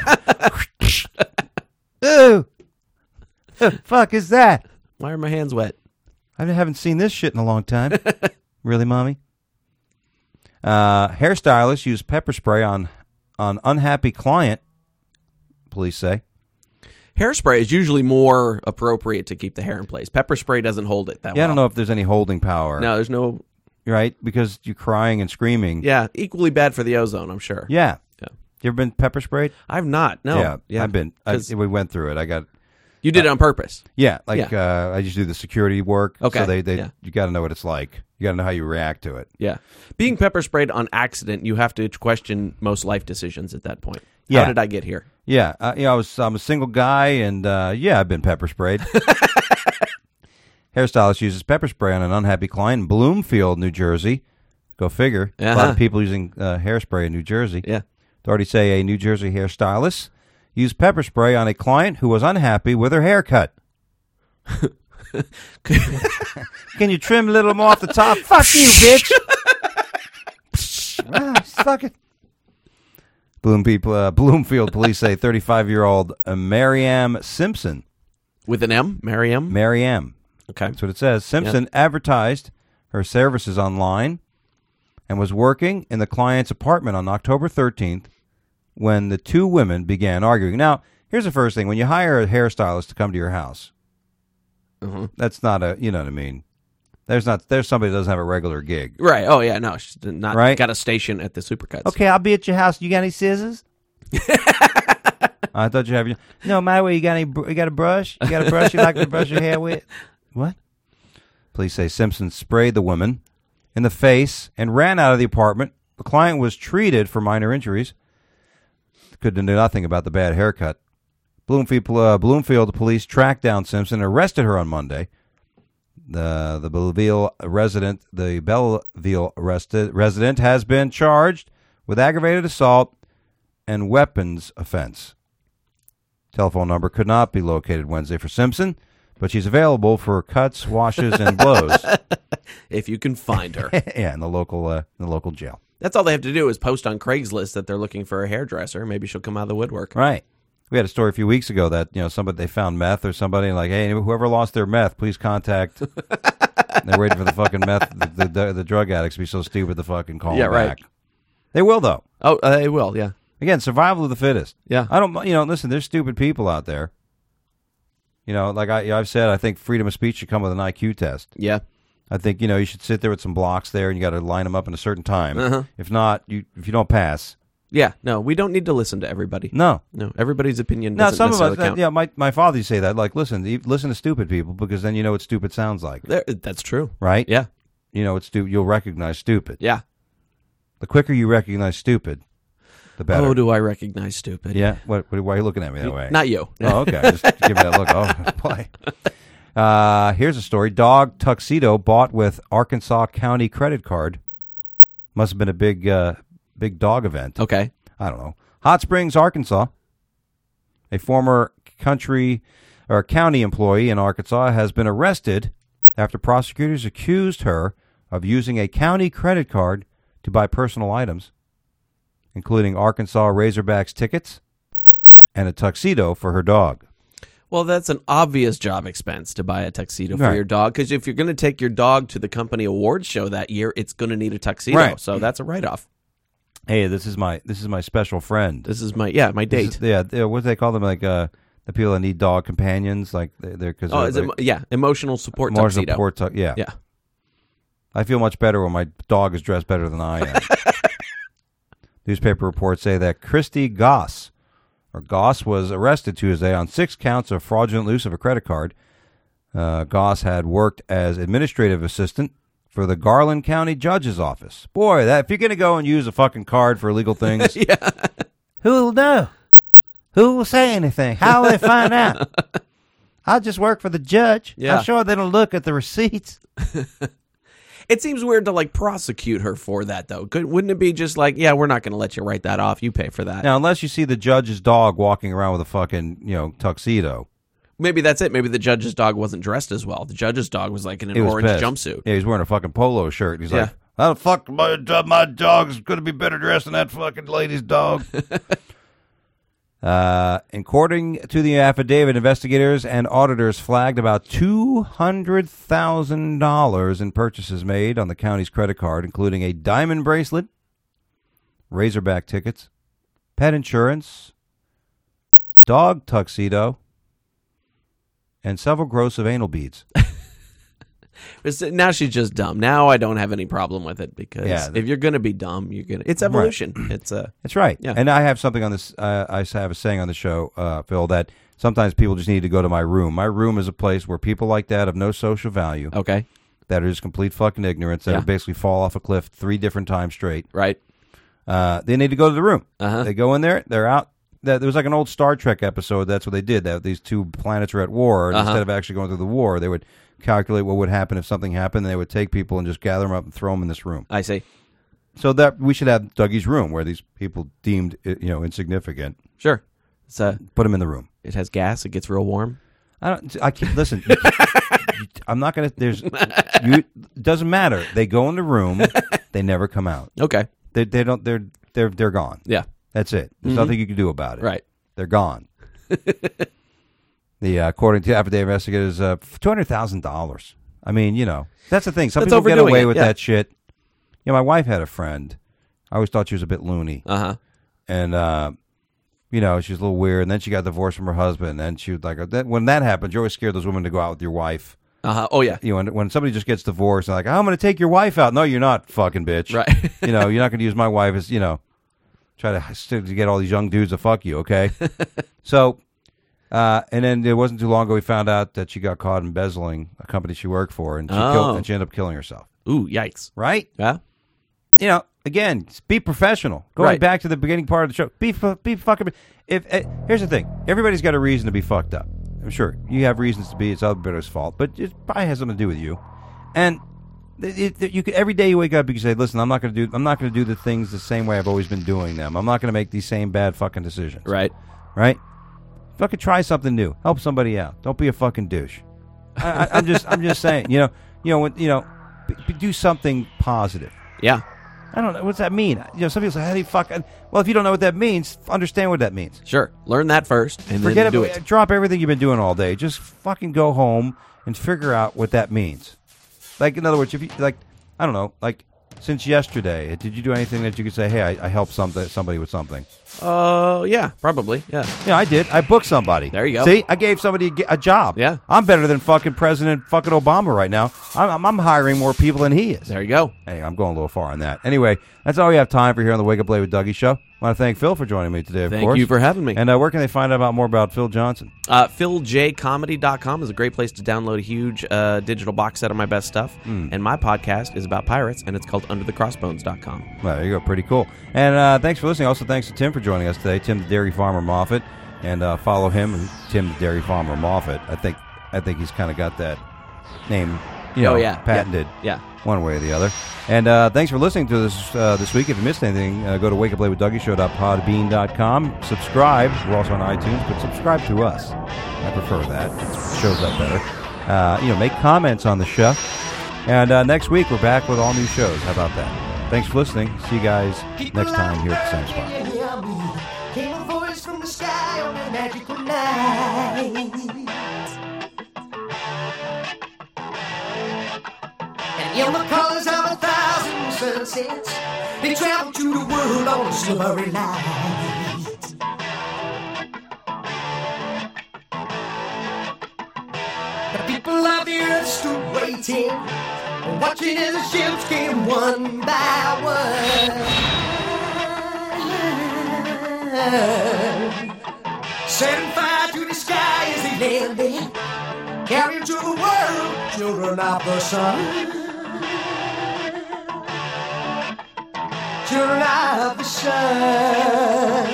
Ooh. The fuck is that? Why are my hands wet? I haven't seen this shit in a long time. Really, Mommy? Hairstylists use pepper spray on unhappy client, police say. Hairspray is usually more appropriate to keep the hair in place. Pepper spray doesn't hold it that well. Yeah, I don't know if there's any holding power. No, there's no... Right? Because you're crying and screaming. Yeah, equally bad for the ozone, I'm sure. Yeah. You ever been pepper sprayed? I've not, no. Yeah. I've been. We went through it. You did it on purpose? Yeah, I just do the security work. Okay. So you got to know what it's like. You got to know how you react to it. Yeah. Being pepper sprayed on accident, you have to question most life decisions at that point. Yeah. How did I get here? Yeah. I'm a single guy, and I've been pepper sprayed. Hairstylist uses pepper spray on an unhappy client in Bloomfield, New Jersey. Go figure. A lot of people using hairspray in New Jersey. Yeah. Authorities say a New Jersey hairstylist used pepper spray on a client who was unhappy with her haircut. Can you trim a little more off the top? Fuck you, bitch. Fuck it. Bloomfield police say 35-year-old Mariam Simpson. With an M? Mariam? Mariam. Okay. That's what it says. Simpson advertised her services online and was working in the client's apartment on October 13th when the two women began arguing. Now, here's the first thing. When you hire a hairstylist to come to your house, that's not a, you know what I mean? There's somebody that doesn't have a regular gig. Right. Oh, yeah. No, she's not right? Got a station at the Supercuts. Okay, I'll be at your house. You got any scissors? I thought you have. No, my way. You got a brush? You got a brush you like to brush your hair with? What? Police say Simpson sprayed the woman in the face and ran out of the apartment. The client was treated for minor injuries. Could do nothing about the bad haircut. Bloomfield police tracked down Simpson and arrested her on Monday. The Belleville resident has been charged with aggravated assault and weapons offense. Telephone number could not be located Wednesday for Simpson, but she's available for cuts, washes, and blows. If you can find her. Yeah, in the local jail. That's all they have to do is post on Craigslist that they're looking for a hairdresser. Maybe she'll come out of the woodwork. Right. We had a story a few weeks ago that they found meth or somebody like, hey, whoever lost their meth, please contact. They're waiting for the fucking meth, the drug addicts to be so stupid to fucking call them back. They will though. Oh, they will. Yeah. Again, survival of the fittest. Yeah. I don't. Listen. There's stupid people out there. Like I've said, I think freedom of speech should come with an IQ test. Yeah. I think you should sit there with some blocks there, and you got to line them up in a certain time. If not, if you don't pass. Yeah, no, we don't need to listen to everybody. No, everybody's opinion doesn't necessarily count. Yeah, my father used to say that. Like, listen to stupid people because then you know what stupid sounds like. That's true, right? Yeah, it's you'll recognize stupid. Yeah, the quicker you recognize stupid, the better. Oh, do I recognize stupid? Yeah. Why are you looking at me that way? Not you. Oh, okay. Just give me that look. Oh, boy. Here's a story. Dog tuxedo bought with Arkansas County credit card. Must have been a big dog event. Okay. I don't know. Hot Springs, Arkansas. A former county employee in Arkansas has been arrested after prosecutors accused her of using a county credit card to buy personal items, including Arkansas Razorbacks tickets and a tuxedo for her dog. Well, that's an obvious job expense to buy a tuxedo for your dog, because if you're going to take your dog to the company awards show that year, it's going to need a tuxedo. Right. So that's a write-off. Hey, this is my special friend. This is my date. What do they call them? Like the people that need dog companions, like they're emotional support emotional tuxedo. Support yeah. Yeah. I feel much better when my dog is dressed better than I am. Newspaper reports say that Christy Goss Goss was arrested Tuesday on 6 counts of fraudulent use of a credit card. Goss had worked as administrative assistant for the Garland County Judge's Office. Boy, if you're going to go and use a fucking card for illegal things, Yeah. who'll know? Who will say anything? How will they find out? I'll just work for the judge. Yeah. I'm sure they don't look at the receipts. It seems weird to prosecute her for that, though. Wouldn't it be just like, yeah, we're not going to let you write that off. You pay for that. Now, unless you see the judge's dog walking around with a fucking, tuxedo. Maybe that's it. Maybe the judge's dog wasn't dressed as well. The judge's dog was in an He was orange pissed. jumpsuit. Yeah, he's wearing a fucking polo shirt. He's Yeah. like, how the fuck my dog's going to be better dressed than that fucking lady's dog? According to the affidavit, investigators and auditors flagged about $200,000 in purchases made on the county's credit card, including a diamond bracelet, Razorback tickets, pet insurance, dog tuxedo, and several gross of anal beads. Now she's just dumb. Now I don't have any problem with it because Yeah. if you're going to be dumb, you're going to. It's evolution. It's That's right. Yeah. And I have something on this. I have a saying on the show, Phil, that sometimes people just need to go to my room. My room is a place where people like that of no social value. Okay. That are just complete fucking ignorance. That Yeah. would basically fall off a cliff 3 different times straight. Right. They need to go to the room. Uh-huh. They go in there. They're out. There was like an old Star Trek episode. That's what they did. That these 2 planets were at war. And instead of actually going through the war, they would calculate what would happen if something happened. And they would take people and just gather them up and throw them in this room. I see. So that we should have Dougie's room where these people deemed insignificant. Sure. It's Put them in the room. It has gas. It gets real warm. I can't listen. I'm not gonna. It doesn't matter. They go in the room. They never come out. Okay. They don't. They're gone. Yeah. That's it. There's nothing you can do about it. Right. They're gone. According to affidavit investigators, $200,000. I mean, that's the thing. Some That's people get overdoing away it, with yeah. that shit. My wife had a friend. I always thought she was a bit loony. Uh-huh. And she was a little weird. And then she got divorced from her husband. And she was like, when that happens, you're always scared those women to go out with your wife. Uh-huh. Oh, yeah. When somebody just gets divorced, they're like, I'm going to take your wife out. No, you're not, fucking bitch. Right. You're not going to use my wife as, try to get all these young dudes to fuck you, okay? So, and then it wasn't too long ago we found out that she got caught embezzling a company she worked for, and she ended up killing herself. Ooh, yikes. Right? Yeah. Again, be professional. Going Right. back to the beginning part of the show, be fucking. Here's the thing: everybody's got a reason to be fucked up. I'm sure you have reasons to be. It's other people's fault, but it probably has something to do with you. And you could, every day you wake up, you can say, "Listen, I'm not going to do the things the same way I've always been doing them. I'm not going to make these same bad fucking decisions." Right. Right. Fucking try something new. Help somebody out. Don't be a fucking douche. I'm just saying. Do something positive. Yeah. I don't know. What's that mean? Some people say, how do you fucking... Well, if you don't know what that means, understand what that means. Sure. Learn that first and Forget then do it. Drop everything you've been doing all day. Just fucking go home and figure out what that means. Like, in other words, if you, I don't know, since yesterday, did you do anything that you could say, hey, I helped somebody with something? Yeah, probably. Yeah. Yeah, I did. I booked somebody. There you go. See, I gave somebody a job. Yeah. I'm better than fucking President fucking Obama right now. I'm hiring more people than he is. There you go. Hey, I'm going a little far on that. Anyway, that's all we have time for here on the Wake Up Late with Dougie show. I want to thank Phil for joining me today, of course. Thank you for having me. And where can they find out more about Phil Johnson? PhilJComedy.com is a great place to download a huge digital box set of my best stuff. And my podcast is about pirates, and it's called UnderTheCrossbones.com. Well, there you go. Pretty cool. And thanks for listening. Also, thanks to Tim for joining us today. Tim the Dairy Farmer Moffat. And follow him, Tim the Dairy Farmer Moffat. I think he's kind of got that name, patented. Yeah. One way or the other. And thanks for listening to this week. If you missed anything, go to wakeuplaywithdougieshow.podbean.com. Subscribe. We're also on iTunes, but subscribe to us. I prefer that. It shows up better. Make comments on the show. And next week, we're back with all new shows. How about that? Thanks for listening. See you guys next time here at the same spot. Came a voice from the sky on a magical night. And in the colors of 1,000 sunsets, they traveled to the world on a silvery light. The people of the earth stood waiting, watching as the ships came one by one. to the world, children of the sun. Children of the sun.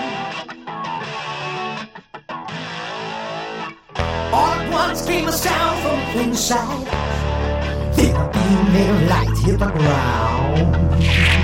All at once came a sound from inside. Then a beam of light hit the ground.